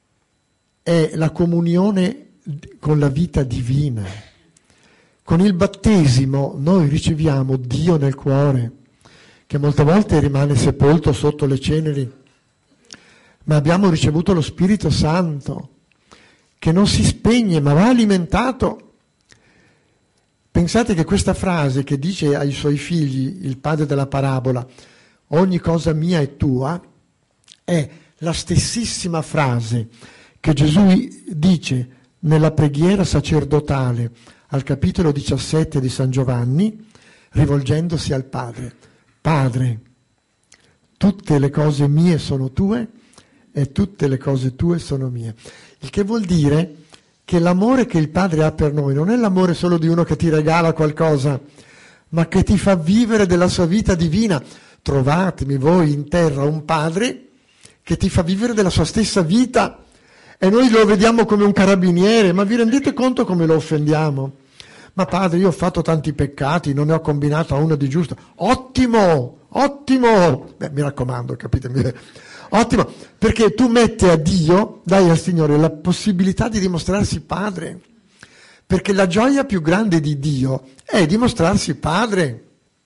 È la comunione con la vita divina. Con il battesimo noi riceviamo Dio nel cuore, che molte volte rimane sepolto sotto le ceneri, ma abbiamo ricevuto lo Spirito Santo, che non si spegne ma va alimentato. Pensate che questa frase che dice ai suoi figli il padre della parabola, ogni cosa mia è tua, è la stessissima frase che Gesù dice nella preghiera sacerdotale al capitolo 17 di San Giovanni, rivolgendosi al Padre. Padre, tutte le cose mie sono tue e tutte le cose tue sono mie. Il che vuol dire che l'amore che il Padre ha per noi non è l'amore solo di uno che ti regala qualcosa, ma che ti fa vivere della sua vita divina. Trovatemi voi in terra un Padre che ti fa vivere della sua stessa vita, e noi lo vediamo come un carabiniere. Ma vi rendete conto come lo offendiamo? Ma Padre, io ho fatto tanti peccati, non ne ho combinato a uno di giusto. Ottimo, ottimo! Beh, mi raccomando, capitemi? Ottimo, perché tu metti a Dio, dai al Signore la possibilità di dimostrarsi Padre, perché la gioia più grande di Dio è dimostrarsi Padre.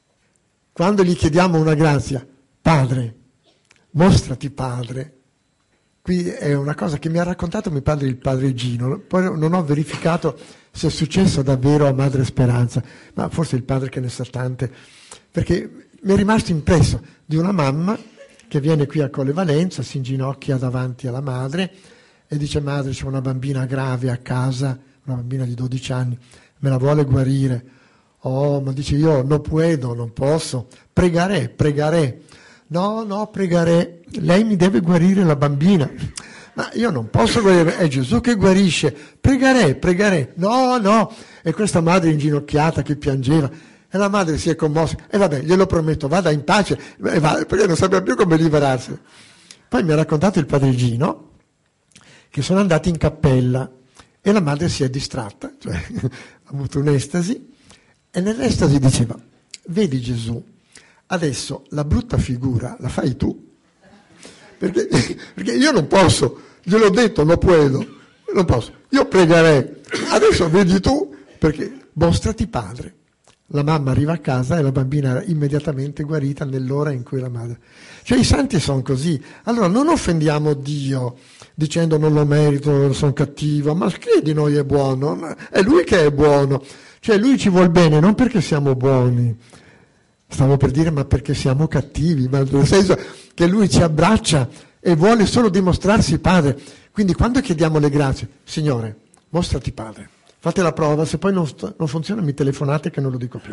Quando gli chiediamo una grazia, Padre, mostrati Padre. Qui è una cosa che mi ha raccontato mio padre, il padre Gino, poi non ho verificato se è successo davvero a Madre Speranza, ma forse il padre che ne sa tante, perché mi è rimasto impresso di una mamma che viene qui a Colle Valenza, si inginocchia davanti alla madre e dice: madre, c'è una bambina grave a casa, una bambina di 12 anni, me la vuole guarire. Oh, ma dice: io non puedo, non posso, pregare. No, pregare, lei mi deve guarire la bambina. Ma io non posso guarire, è Gesù che guarisce, pregare. No, e questa madre inginocchiata che piangeva. E la madre si è commossa, e vabbè, glielo prometto, vada in pace, perché non sapeva più come liberarsi. Poi mi ha raccontato il padre Gino che sono andati in cappella e la madre si è distratta, cioè ha avuto un'estasi, e nell'estasi diceva: vedi Gesù, adesso la brutta figura la fai tu, perché io non posso, gliel'ho detto, non posso, io pregherei, adesso vedi tu, perché mostrati Padre. La mamma arriva a casa e la bambina era immediatamente guarita nell'ora in cui la madre... Cioè i santi sono così. Allora non offendiamo Dio dicendo non lo merito, sono cattivo, ma chi di noi è buono? È Lui che è buono. Cioè Lui ci vuol bene non perché siamo buoni, stavo per dire ma perché siamo cattivi, ma nel senso che Lui ci abbraccia e vuole solo dimostrarsi Padre. Quindi quando chiediamo le grazie, Signore, mostrati Padre. Fate la prova, se poi non funziona mi telefonate che non lo dico più.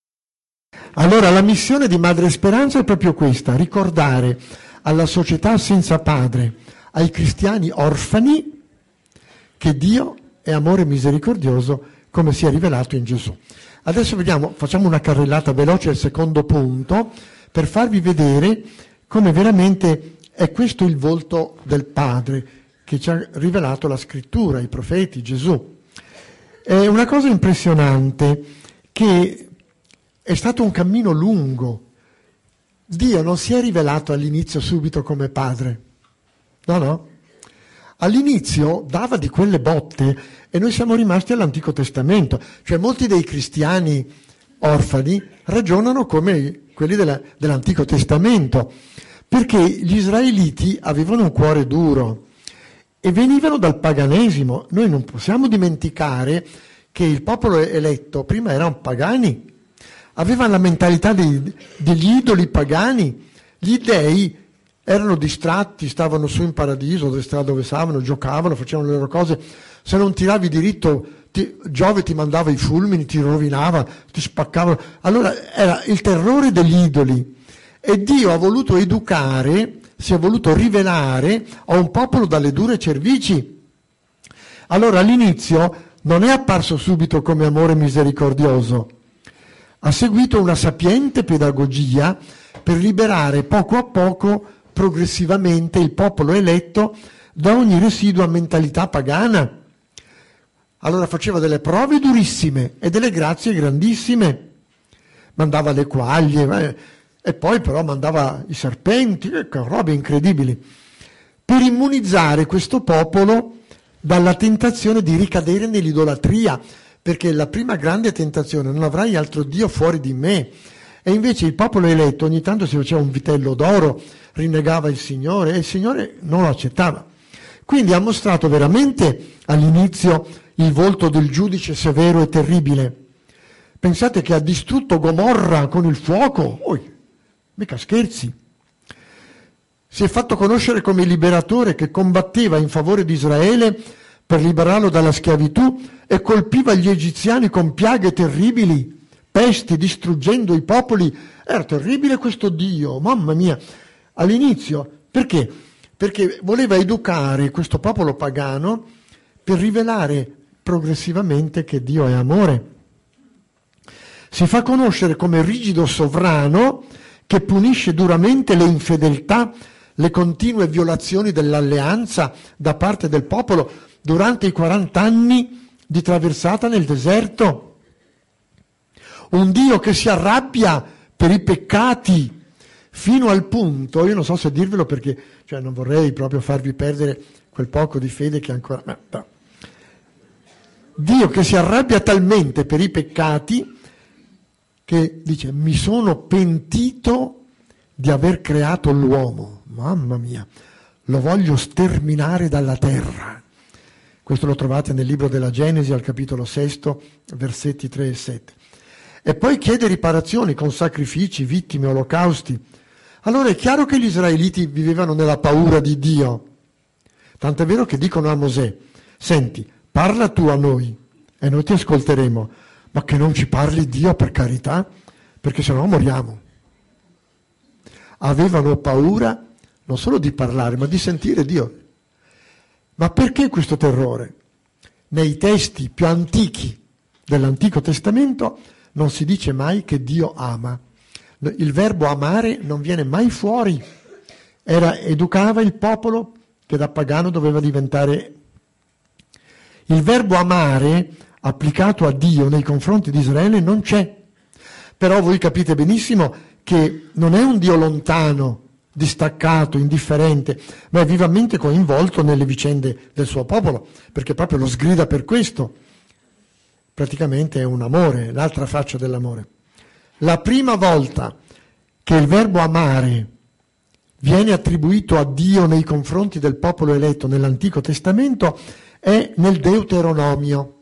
Allora la missione di Madre Speranza è proprio questa: ricordare alla società senza padre, ai cristiani orfani, che Dio è amore misericordioso come si è rivelato in Gesù. Adesso vediamo, facciamo una carrellata veloce al secondo punto per farvi vedere come veramente è questo il volto del Padre che ci ha rivelato la Scrittura, i profeti, Gesù. È una cosa impressionante che è stato un cammino lungo. Dio non si è rivelato all'inizio subito come Padre. No. All'inizio dava di quelle botte e noi siamo rimasti all'Antico Testamento. Cioè molti dei cristiani orfani ragionano come quelli dell'Antico Testamento, perché gli israeliti avevano un cuore duro e venivano dal paganesimo. Noi non possiamo dimenticare che il popolo eletto prima erano pagani, avevano la mentalità degli idoli pagani. Gli dei erano distratti, stavano su in paradiso, dove stavano, giocavano, facevano le loro cose. Se non tiravi diritto, Giove ti mandava i fulmini, ti rovinava, ti spaccavano. Allora era il terrore degli idoli. E Dio ha voluto educare, si è voluto rivelare a un popolo dalle dure cervici. Allora all'inizio non è apparso subito come amore misericordioso, ha seguito una sapiente pedagogia per liberare poco a poco, progressivamente, il popolo eletto da ogni residua mentalità pagana. Allora faceva delle prove durissime e delle grazie grandissime, mandava le quaglie, e poi però mandava i serpenti, robe incredibili, per immunizzare questo popolo dalla tentazione di ricadere nell'idolatria, perché la prima grande tentazione: non avrai altro Dio fuori di me. E invece il popolo eletto ogni tanto si faceva un vitello d'oro, rinnegava il Signore e il Signore non lo accettava. Quindi ha mostrato veramente all'inizio il volto del giudice severo e terribile. Pensate che ha distrutto Gomorra con il fuoco? Mica scherzi. Si è fatto conoscere come liberatore che combatteva in favore di Israele per liberarlo dalla schiavitù e colpiva gli egiziani con piaghe terribili, pesti, distruggendo i popoli. Era terribile questo Dio, mamma mia. All'inizio, perché? Perché voleva educare questo popolo pagano per rivelare progressivamente che Dio è amore. Si fa conoscere come rigido sovrano che punisce duramente le infedeltà, le continue violazioni dell'alleanza da parte del popolo durante i 40 anni di traversata nel deserto. Un Dio che si arrabbia per i peccati fino al punto, io non so se dirvelo perché non vorrei proprio farvi perdere quel poco di fede che ancora... No. Dio che si arrabbia talmente per i peccati che dice: mi sono pentito di aver creato l'uomo, mamma mia, lo voglio sterminare dalla terra. Questo lo trovate nel libro della Genesi al capitolo 6, versetti 3 e 7. E poi chiede riparazioni con sacrifici, vittime, olocausti. Allora è chiaro che gli israeliti vivevano nella paura di Dio. Tant'è vero che dicono a Mosè: senti, parla tu a noi e noi ti ascolteremo, ma che non ci parli Dio, per carità, perché sennò moriamo. Avevano paura non solo di parlare, ma di sentire Dio. Ma perché questo terrore? Nei testi più antichi dell'Antico Testamento non si dice mai che Dio ama. Il verbo amare non viene mai fuori. Educava il popolo che da pagano doveva diventare. Il verbo amare applicato a Dio nei confronti di Israele non c'è. Però voi capite benissimo che non è un Dio lontano, distaccato, indifferente, ma è vivamente coinvolto nelle vicende del suo popolo, perché proprio lo sgrida per questo. Praticamente è un amore, l'altra faccia dell'amore. La prima volta che il verbo amare viene attribuito a Dio nei confronti del popolo eletto nell'Antico Testamento è nel Deuteronomio.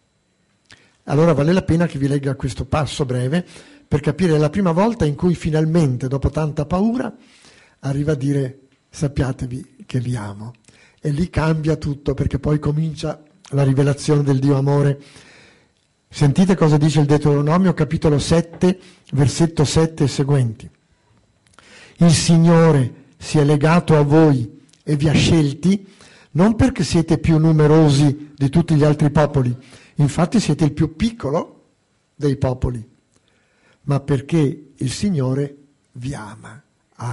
Allora vale la pena che vi legga questo passo breve per capire la prima volta in cui finalmente, dopo tanta paura, arriva a dire: sappiatevi che vi amo. E lì cambia tutto, perché poi comincia la rivelazione del Dio amore. Sentite cosa dice il Deuteronomio, capitolo 7, versetto 7 e seguenti. Il Signore si è legato a voi e vi ha scelti non perché siete più numerosi di tutti gli altri popoli, infatti siete il più piccolo dei popoli, ma perché il Signore vi ama.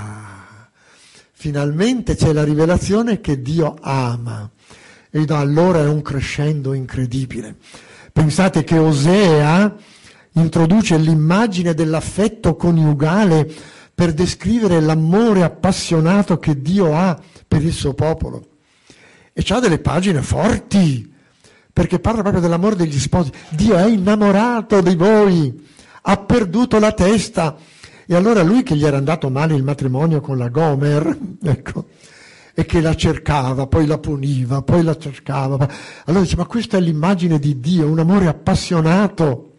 Finalmente c'è la rivelazione che Dio ama, e da allora è un crescendo incredibile. Pensate che Osea introduce l'immagine dell'affetto coniugale per descrivere l'amore appassionato che Dio ha per il suo popolo. E c'ha delle pagine forti, perché parla proprio dell'amore degli sposi. Dio è innamorato di voi, ha perduto la testa. E allora lui, che gli era andato male il matrimonio con la Gomer, ecco, e che la cercava, poi la puniva, poi la cercava. Allora dice: ma questa è l'immagine di Dio, un amore appassionato.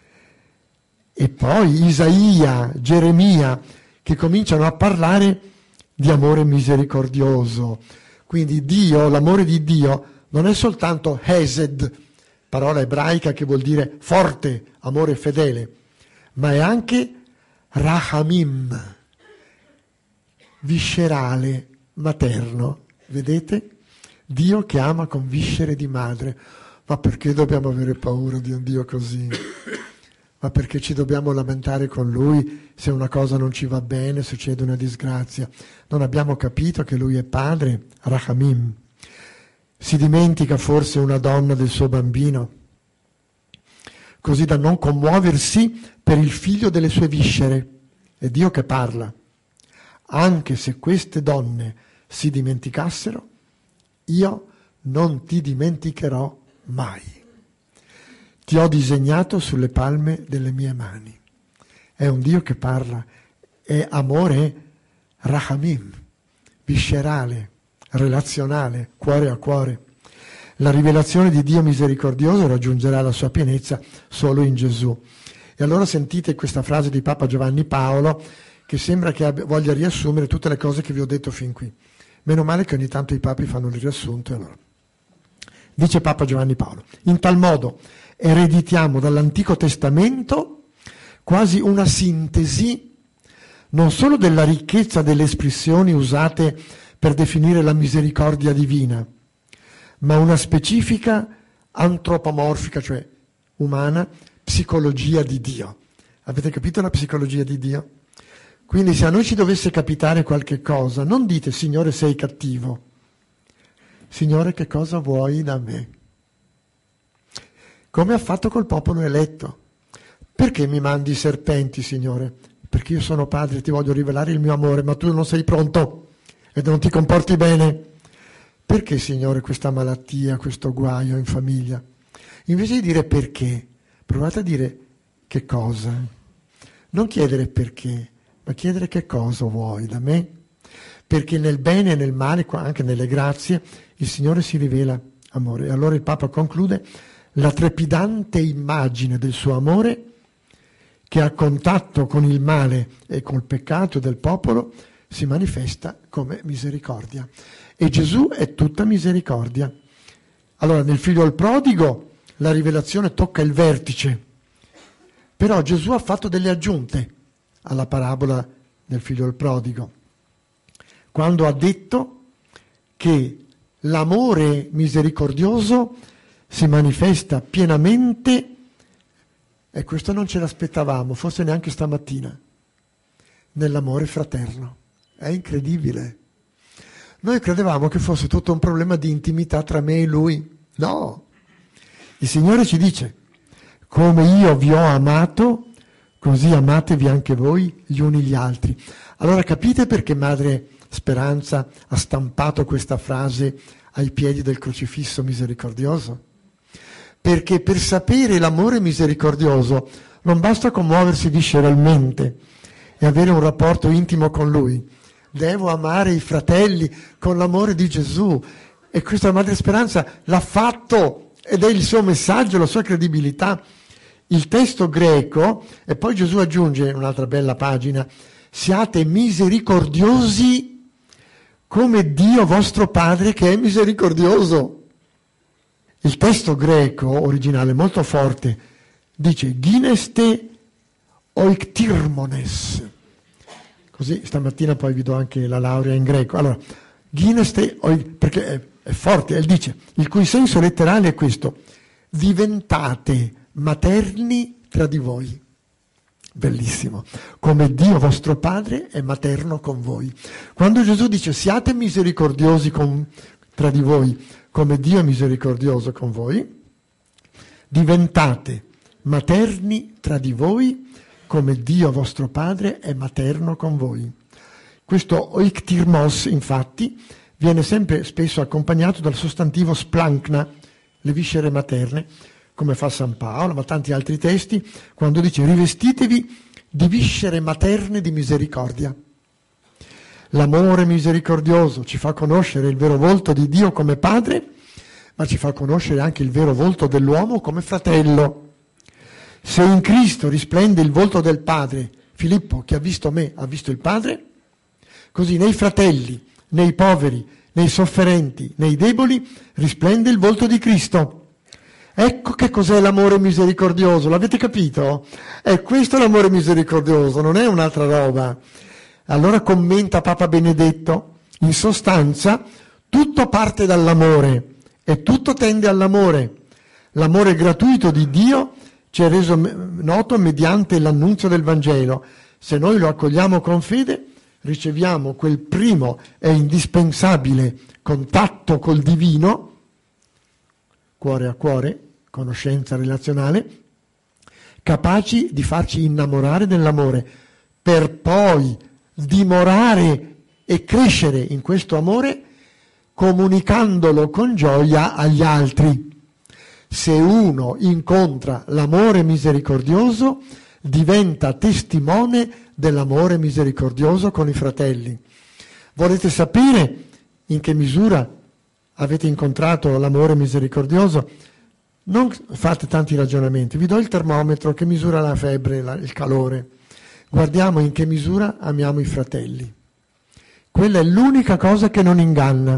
E poi Isaia, Geremia, che cominciano a parlare di amore misericordioso. Quindi Dio, l'amore di Dio, non è soltanto Hesed, parola ebraica che vuol dire forte, amore fedele, ma è anche Rahamim, viscerale, materno. Vedete? Dio che ama con viscere di madre. Ma perché dobbiamo avere paura di un Dio così? Ma perché ci dobbiamo lamentare con Lui se una cosa non ci va bene, succede una disgrazia? Non abbiamo capito che Lui è padre, Rahamim. Si dimentica forse una donna del suo bambino, così da non commuoversi per il figlio delle sue viscere. È Dio che parla. Anche se queste donne si dimenticassero, io non ti dimenticherò mai. Ti ho disegnato sulle palme delle mie mani. È un Dio che parla, è amore Rahamim, viscerale, relazionale, cuore a cuore. La rivelazione di Dio misericordioso raggiungerà la sua pienezza solo in Gesù. E allora sentite questa frase di Papa Giovanni Paolo, che sembra che voglia riassumere tutte le cose che vi ho detto fin qui. Meno male che ogni tanto i papi fanno il riassunto. Allora. Dice Papa Giovanni Paolo: in tal modo ereditiamo dall'Antico Testamento quasi una sintesi non solo della ricchezza delle espressioni usate per definire la misericordia divina, ma una specifica antropomorfica, cioè umana, psicologia di Dio. Avete capito la psicologia di Dio? Quindi se a noi ci dovesse capitare qualche cosa, non dite Signore sei cattivo, Signore che cosa vuoi da me? Come ha fatto col popolo eletto. Perché mi mandi i serpenti, Signore? Perché io sono padre e ti voglio rivelare il mio amore, ma tu non sei pronto e non ti comporti bene. Perché, Signore, questa malattia, questo guaio in famiglia? Invece di dire perché, provate a dire che cosa. Non chiedere perché, ma chiedere che cosa vuoi da me. Perché nel bene e nel male, anche nelle grazie, il Signore si rivela amore. E allora il Papa conclude: la trepidante immagine del suo amore, che a contatto con il male e col peccato del popolo si manifesta come misericordia. E Gesù è tutta misericordia. Allora nel figlio il prodigo la rivelazione tocca il vertice, però Gesù ha fatto delle aggiunte alla parabola del figlio il prodigo, quando ha detto che l'amore misericordioso si manifesta pienamente, e questo non ce l'aspettavamo, forse neanche stamattina, nell'amore fraterno. È incredibile. Noi credevamo che fosse tutto un problema di intimità tra me e lui. No, il Signore ci dice: come io vi ho amato, così amatevi anche voi gli uni gli altri. Allora capite perché Madre Speranza ha stampato questa frase ai piedi del crocifisso misericordioso? Perché per sapere l'amore misericordioso non basta commuoversi visceralmente e avere un rapporto intimo con lui. Devo amare i fratelli con l'amore di Gesù. E questa Madre Speranza l'ha fatto, ed è il suo messaggio, la sua credibilità. Il testo greco, e poi Gesù aggiunge in un'altra bella pagina: siate misericordiosi come Dio vostro Padre che è misericordioso. Il testo greco originale molto forte dice gineste oiktirmones. Così stamattina poi vi do anche la laurea in greco. Allora, gineste perché è forte, dice, il cui senso letterale è questo: diventate materni tra di voi. Bellissimo. Come Dio vostro Padre è materno con voi. Quando Gesù dice siate misericordiosi tra di voi, come Dio è misericordioso con voi, diventate materni tra di voi, come Dio vostro Padre è materno con voi. Questo oiktirmos, infatti, viene sempre spesso accompagnato dal sostantivo splankna, le viscere materne, come fa San Paolo, ma tanti altri testi, quando dice rivestitevi di viscere materne di misericordia. L'amore misericordioso ci fa conoscere il vero volto di Dio come Padre, ma ci fa conoscere anche il vero volto dell'uomo come fratello. Se in Cristo risplende il volto del Padre, Filippo, che ha visto me, ha visto il Padre, così nei fratelli, nei poveri, nei sofferenti, nei deboli, risplende il volto di Cristo. Ecco che cos'è l'amore misericordioso, l'avete capito? È questo l'amore misericordioso, non è un'altra roba. Allora commenta Papa Benedetto, in sostanza tutto parte dall'amore e tutto tende all'amore. L'amore gratuito di Dio ci è reso noto mediante l'annunzio del Vangelo. Se noi lo accogliamo con fede, riceviamo quel primo e indispensabile contatto col divino, cuore a cuore, conoscenza relazionale, capaci di farci innamorare dell'amore, per poi dimorare e crescere in questo amore, comunicandolo con gioia agli altri. Se uno incontra l'amore misericordioso, diventa testimone dell'amore misericordioso con i fratelli. Volete sapere in che misura avete incontrato l'amore misericordioso? Non fate tanti ragionamenti, vi do il termometro che misura la febbre, il calore. Guardiamo in che misura amiamo i fratelli. Quella è l'unica cosa che non inganna.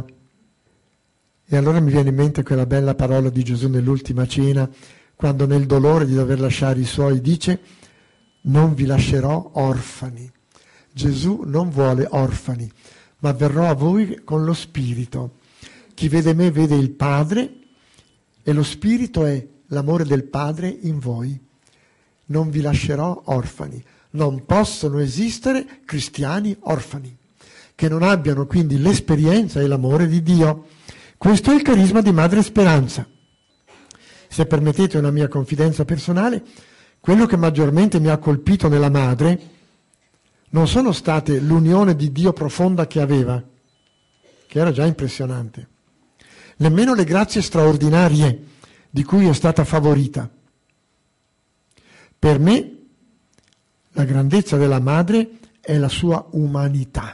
E allora mi viene in mente quella bella parola di Gesù nell'ultima cena, quando nel dolore di dover lasciare i suoi dice: non vi lascerò orfani. Gesù non vuole orfani, ma verrò a voi con lo Spirito. Chi vede me vede il Padre, e lo Spirito è l'amore del Padre in voi. Non vi lascerò orfani. Non possono esistere cristiani orfani, che non abbiano quindi l'esperienza e l'amore di Dio. Questo è il carisma di Madre Speranza. Se permettete una mia confidenza personale, quello che maggiormente mi ha colpito nella madre non sono state l'unione di Dio profonda che aveva, che era già impressionante, nemmeno le grazie straordinarie di cui è stata favorita. Per me la grandezza della madre è la sua umanità,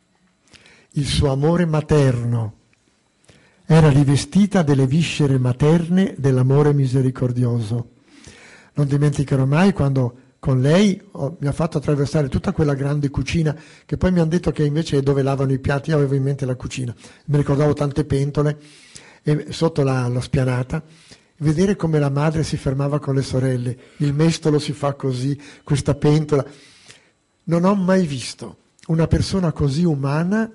il suo amore materno. Era rivestita delle viscere materne dell'amore misericordioso. Non dimenticherò mai quando con lei mi ha fatto attraversare tutta quella grande cucina, che poi mi hanno detto che invece è dove lavano i piatti. Io avevo in mente la cucina, mi ricordavo tante pentole, e sotto la spianata, vedere come la madre si fermava con le sorelle, il mestolo si fa così, questa pentola. Non ho mai visto una persona così umana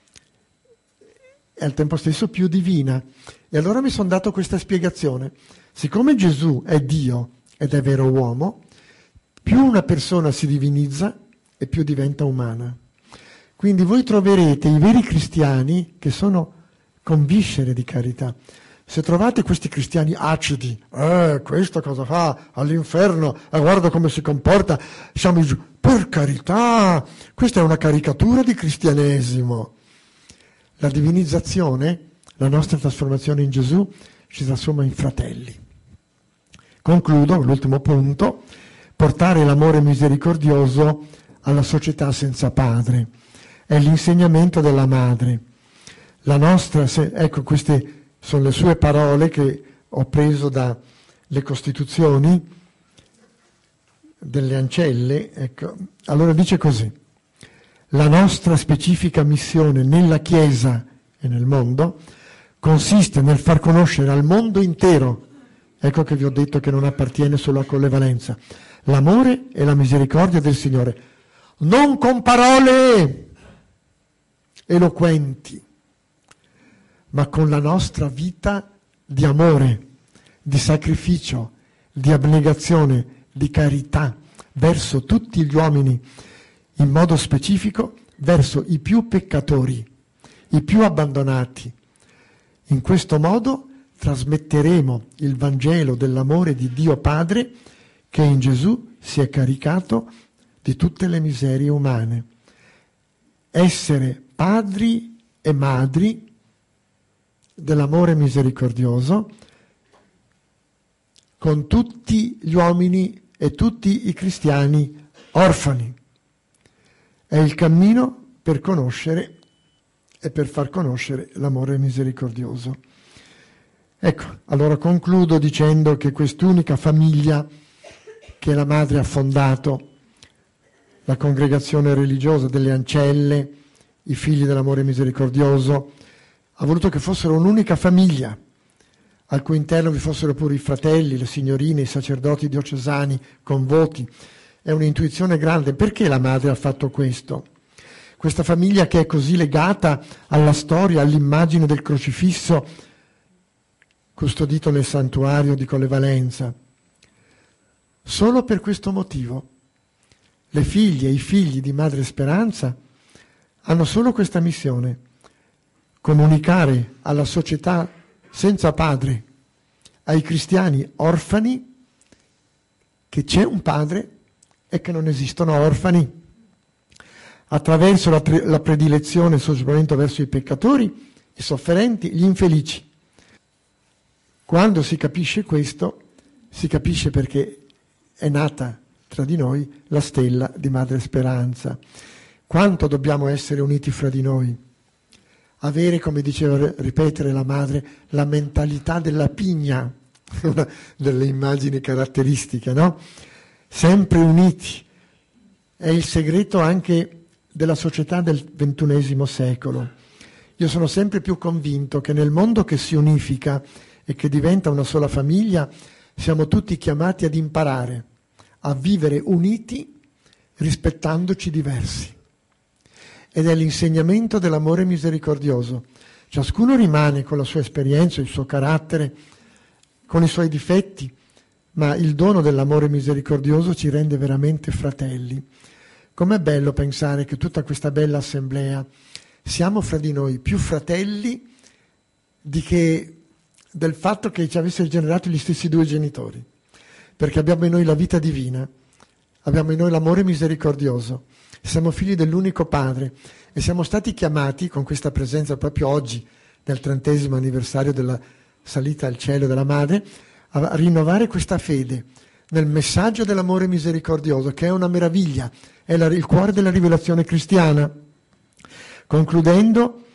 e al tempo stesso più divina. E allora mi sono dato questa spiegazione. Siccome Gesù è Dio ed è vero uomo, più una persona si divinizza e più diventa umana. Quindi voi troverete i veri cristiani che sono con viscere di carità. Se trovate questi cristiani acidi, questo cosa fa? All'inferno, guarda come si comporta, siamo giù. Per carità, questa è una caricatura di cristianesimo. La divinizzazione, la nostra trasformazione in Gesù, ci trasforma in fratelli. Concludo, l'ultimo punto, portare l'amore misericordioso alla società senza padre. È l'insegnamento della madre. La nostra, ecco, queste sono le sue parole che ho preso dalle Costituzioni delle Ancelle. Ecco. Allora dice così: la nostra specifica missione nella Chiesa e nel mondo consiste nel far conoscere al mondo intero, ecco che vi ho detto che non appartiene solo a collevalenza, l'amore e la misericordia del Signore, non con parole eloquenti, ma con la nostra vita di amore, di sacrificio, di abnegazione, di carità verso tutti gli uomini, in modo specifico verso i più peccatori, i più abbandonati. In questo modo trasmetteremo il Vangelo dell'amore di Dio Padre che in Gesù si è caricato di tutte le miserie umane. Essere padri e madri dell'amore misericordioso con tutti gli uomini e tutti i cristiani orfani. È il cammino per conoscere e per far conoscere l'amore misericordioso. Ecco, allora concludo dicendo che quest'unica famiglia che la madre ha fondato, la congregazione religiosa delle Ancelle, i figli dell'amore misericordioso, ha voluto che fossero un'unica famiglia, al cui interno vi fossero pure i fratelli, le signorine, i sacerdoti diocesani con voti. È un'intuizione grande. Perché la madre ha fatto questo? Questa famiglia che è così legata alla storia, all'immagine del crocifisso custodito nel santuario di Collevalenza. Solo per questo motivo le figlie e i figli di Madre Speranza hanno solo questa missione: comunicare alla società senza padre, ai cristiani orfani, che c'è un padre e che non esistono orfani, attraverso la predilezione e il soggiornamento verso i peccatori, i sofferenti, gli infelici. Quando si capisce questo, si capisce perché è nata tra di noi la stella di Madre Speranza. Quanto dobbiamo essere uniti fra di noi, avere, come diceva, ripetere la madre, la mentalità della pigna, una delle immagini caratteristiche, no? Sempre uniti. È il segreto anche della società del XXI secolo. Io sono sempre più convinto che nel mondo che si unifica e che diventa una sola famiglia, siamo tutti chiamati ad imparare a vivere uniti rispettandoci diversi. Ed è l'insegnamento dell'amore misericordioso. Ciascuno rimane con la sua esperienza, il suo carattere, con i suoi difetti, ma il dono dell'amore misericordioso ci rende veramente fratelli. Com'è bello pensare che tutta questa bella assemblea siamo fra di noi più fratelli del fatto che ci avessero generato gli stessi due genitori, perché abbiamo in noi la vita divina, abbiamo in noi l'amore misericordioso, siamo figli dell'unico Padre e siamo stati chiamati con questa presenza proprio oggi, nel 30° anniversario della salita al cielo della Madre, a rinnovare questa fede nel messaggio dell'amore misericordioso, che è una meraviglia, è il cuore della rivelazione cristiana. Concludendo,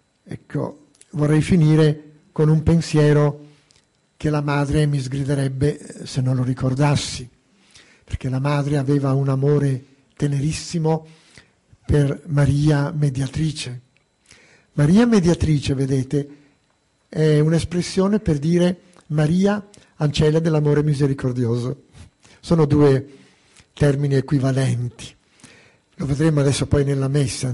vorrei finire con un pensiero che la madre mi sgriderebbe se non lo ricordassi, perché la madre aveva un amore tenerissimo per Maria Mediatrice. Maria Mediatrice, vedete, è un'espressione per dire Maria ancella dell'amore misericordioso. Sono due termini equivalenti. Lo vedremo adesso poi nella messa.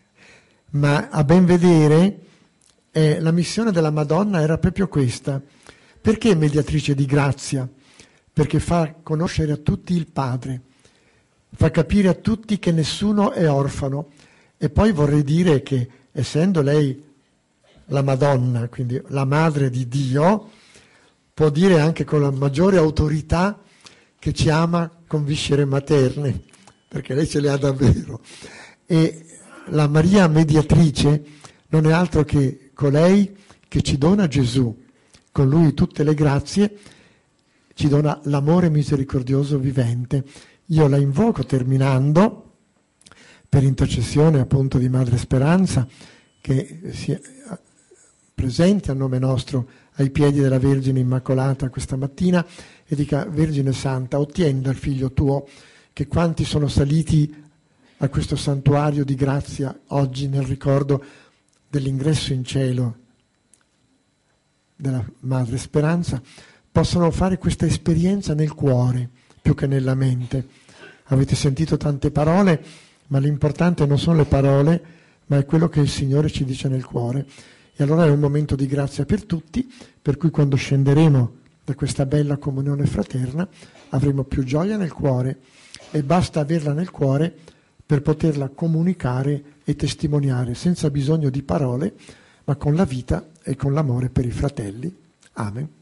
Ma a ben vedere la missione della Madonna era proprio questa. Perché mediatrice di grazia? Perché fa conoscere a tutti il Padre, fa capire a tutti che nessuno è orfano. E poi vorrei dire che, essendo lei la Madonna, quindi la Madre di Dio, può dire anche con la maggiore autorità che ci ama con viscere materne, perché lei ce le ha davvero. E la Maria Mediatrice non è altro che colei che ci dona Gesù, con lui tutte le grazie, ci dona l'amore misericordioso vivente. Io la invoco terminando, per intercessione appunto di Madre Speranza, che sia presente a nome nostro ai piedi della Vergine Immacolata questa mattina e dica: Vergine Santa, ottieni dal Figlio tuo che quanti sono saliti a questo santuario di grazia oggi nel ricordo dell'ingresso in cielo della Madre Speranza possano fare questa esperienza nel cuore più che nella mente. Avete sentito tante parole, ma l'importante non sono le parole, ma è quello che il Signore ci dice nel cuore. E allora è un momento di grazia per tutti, per cui quando scenderemo da questa bella comunione fraterna avremo più gioia nel cuore, e basta averla nel cuore per poterla comunicare e testimoniare senza bisogno di parole, ma con la vita e con l'amore per i fratelli. Amen.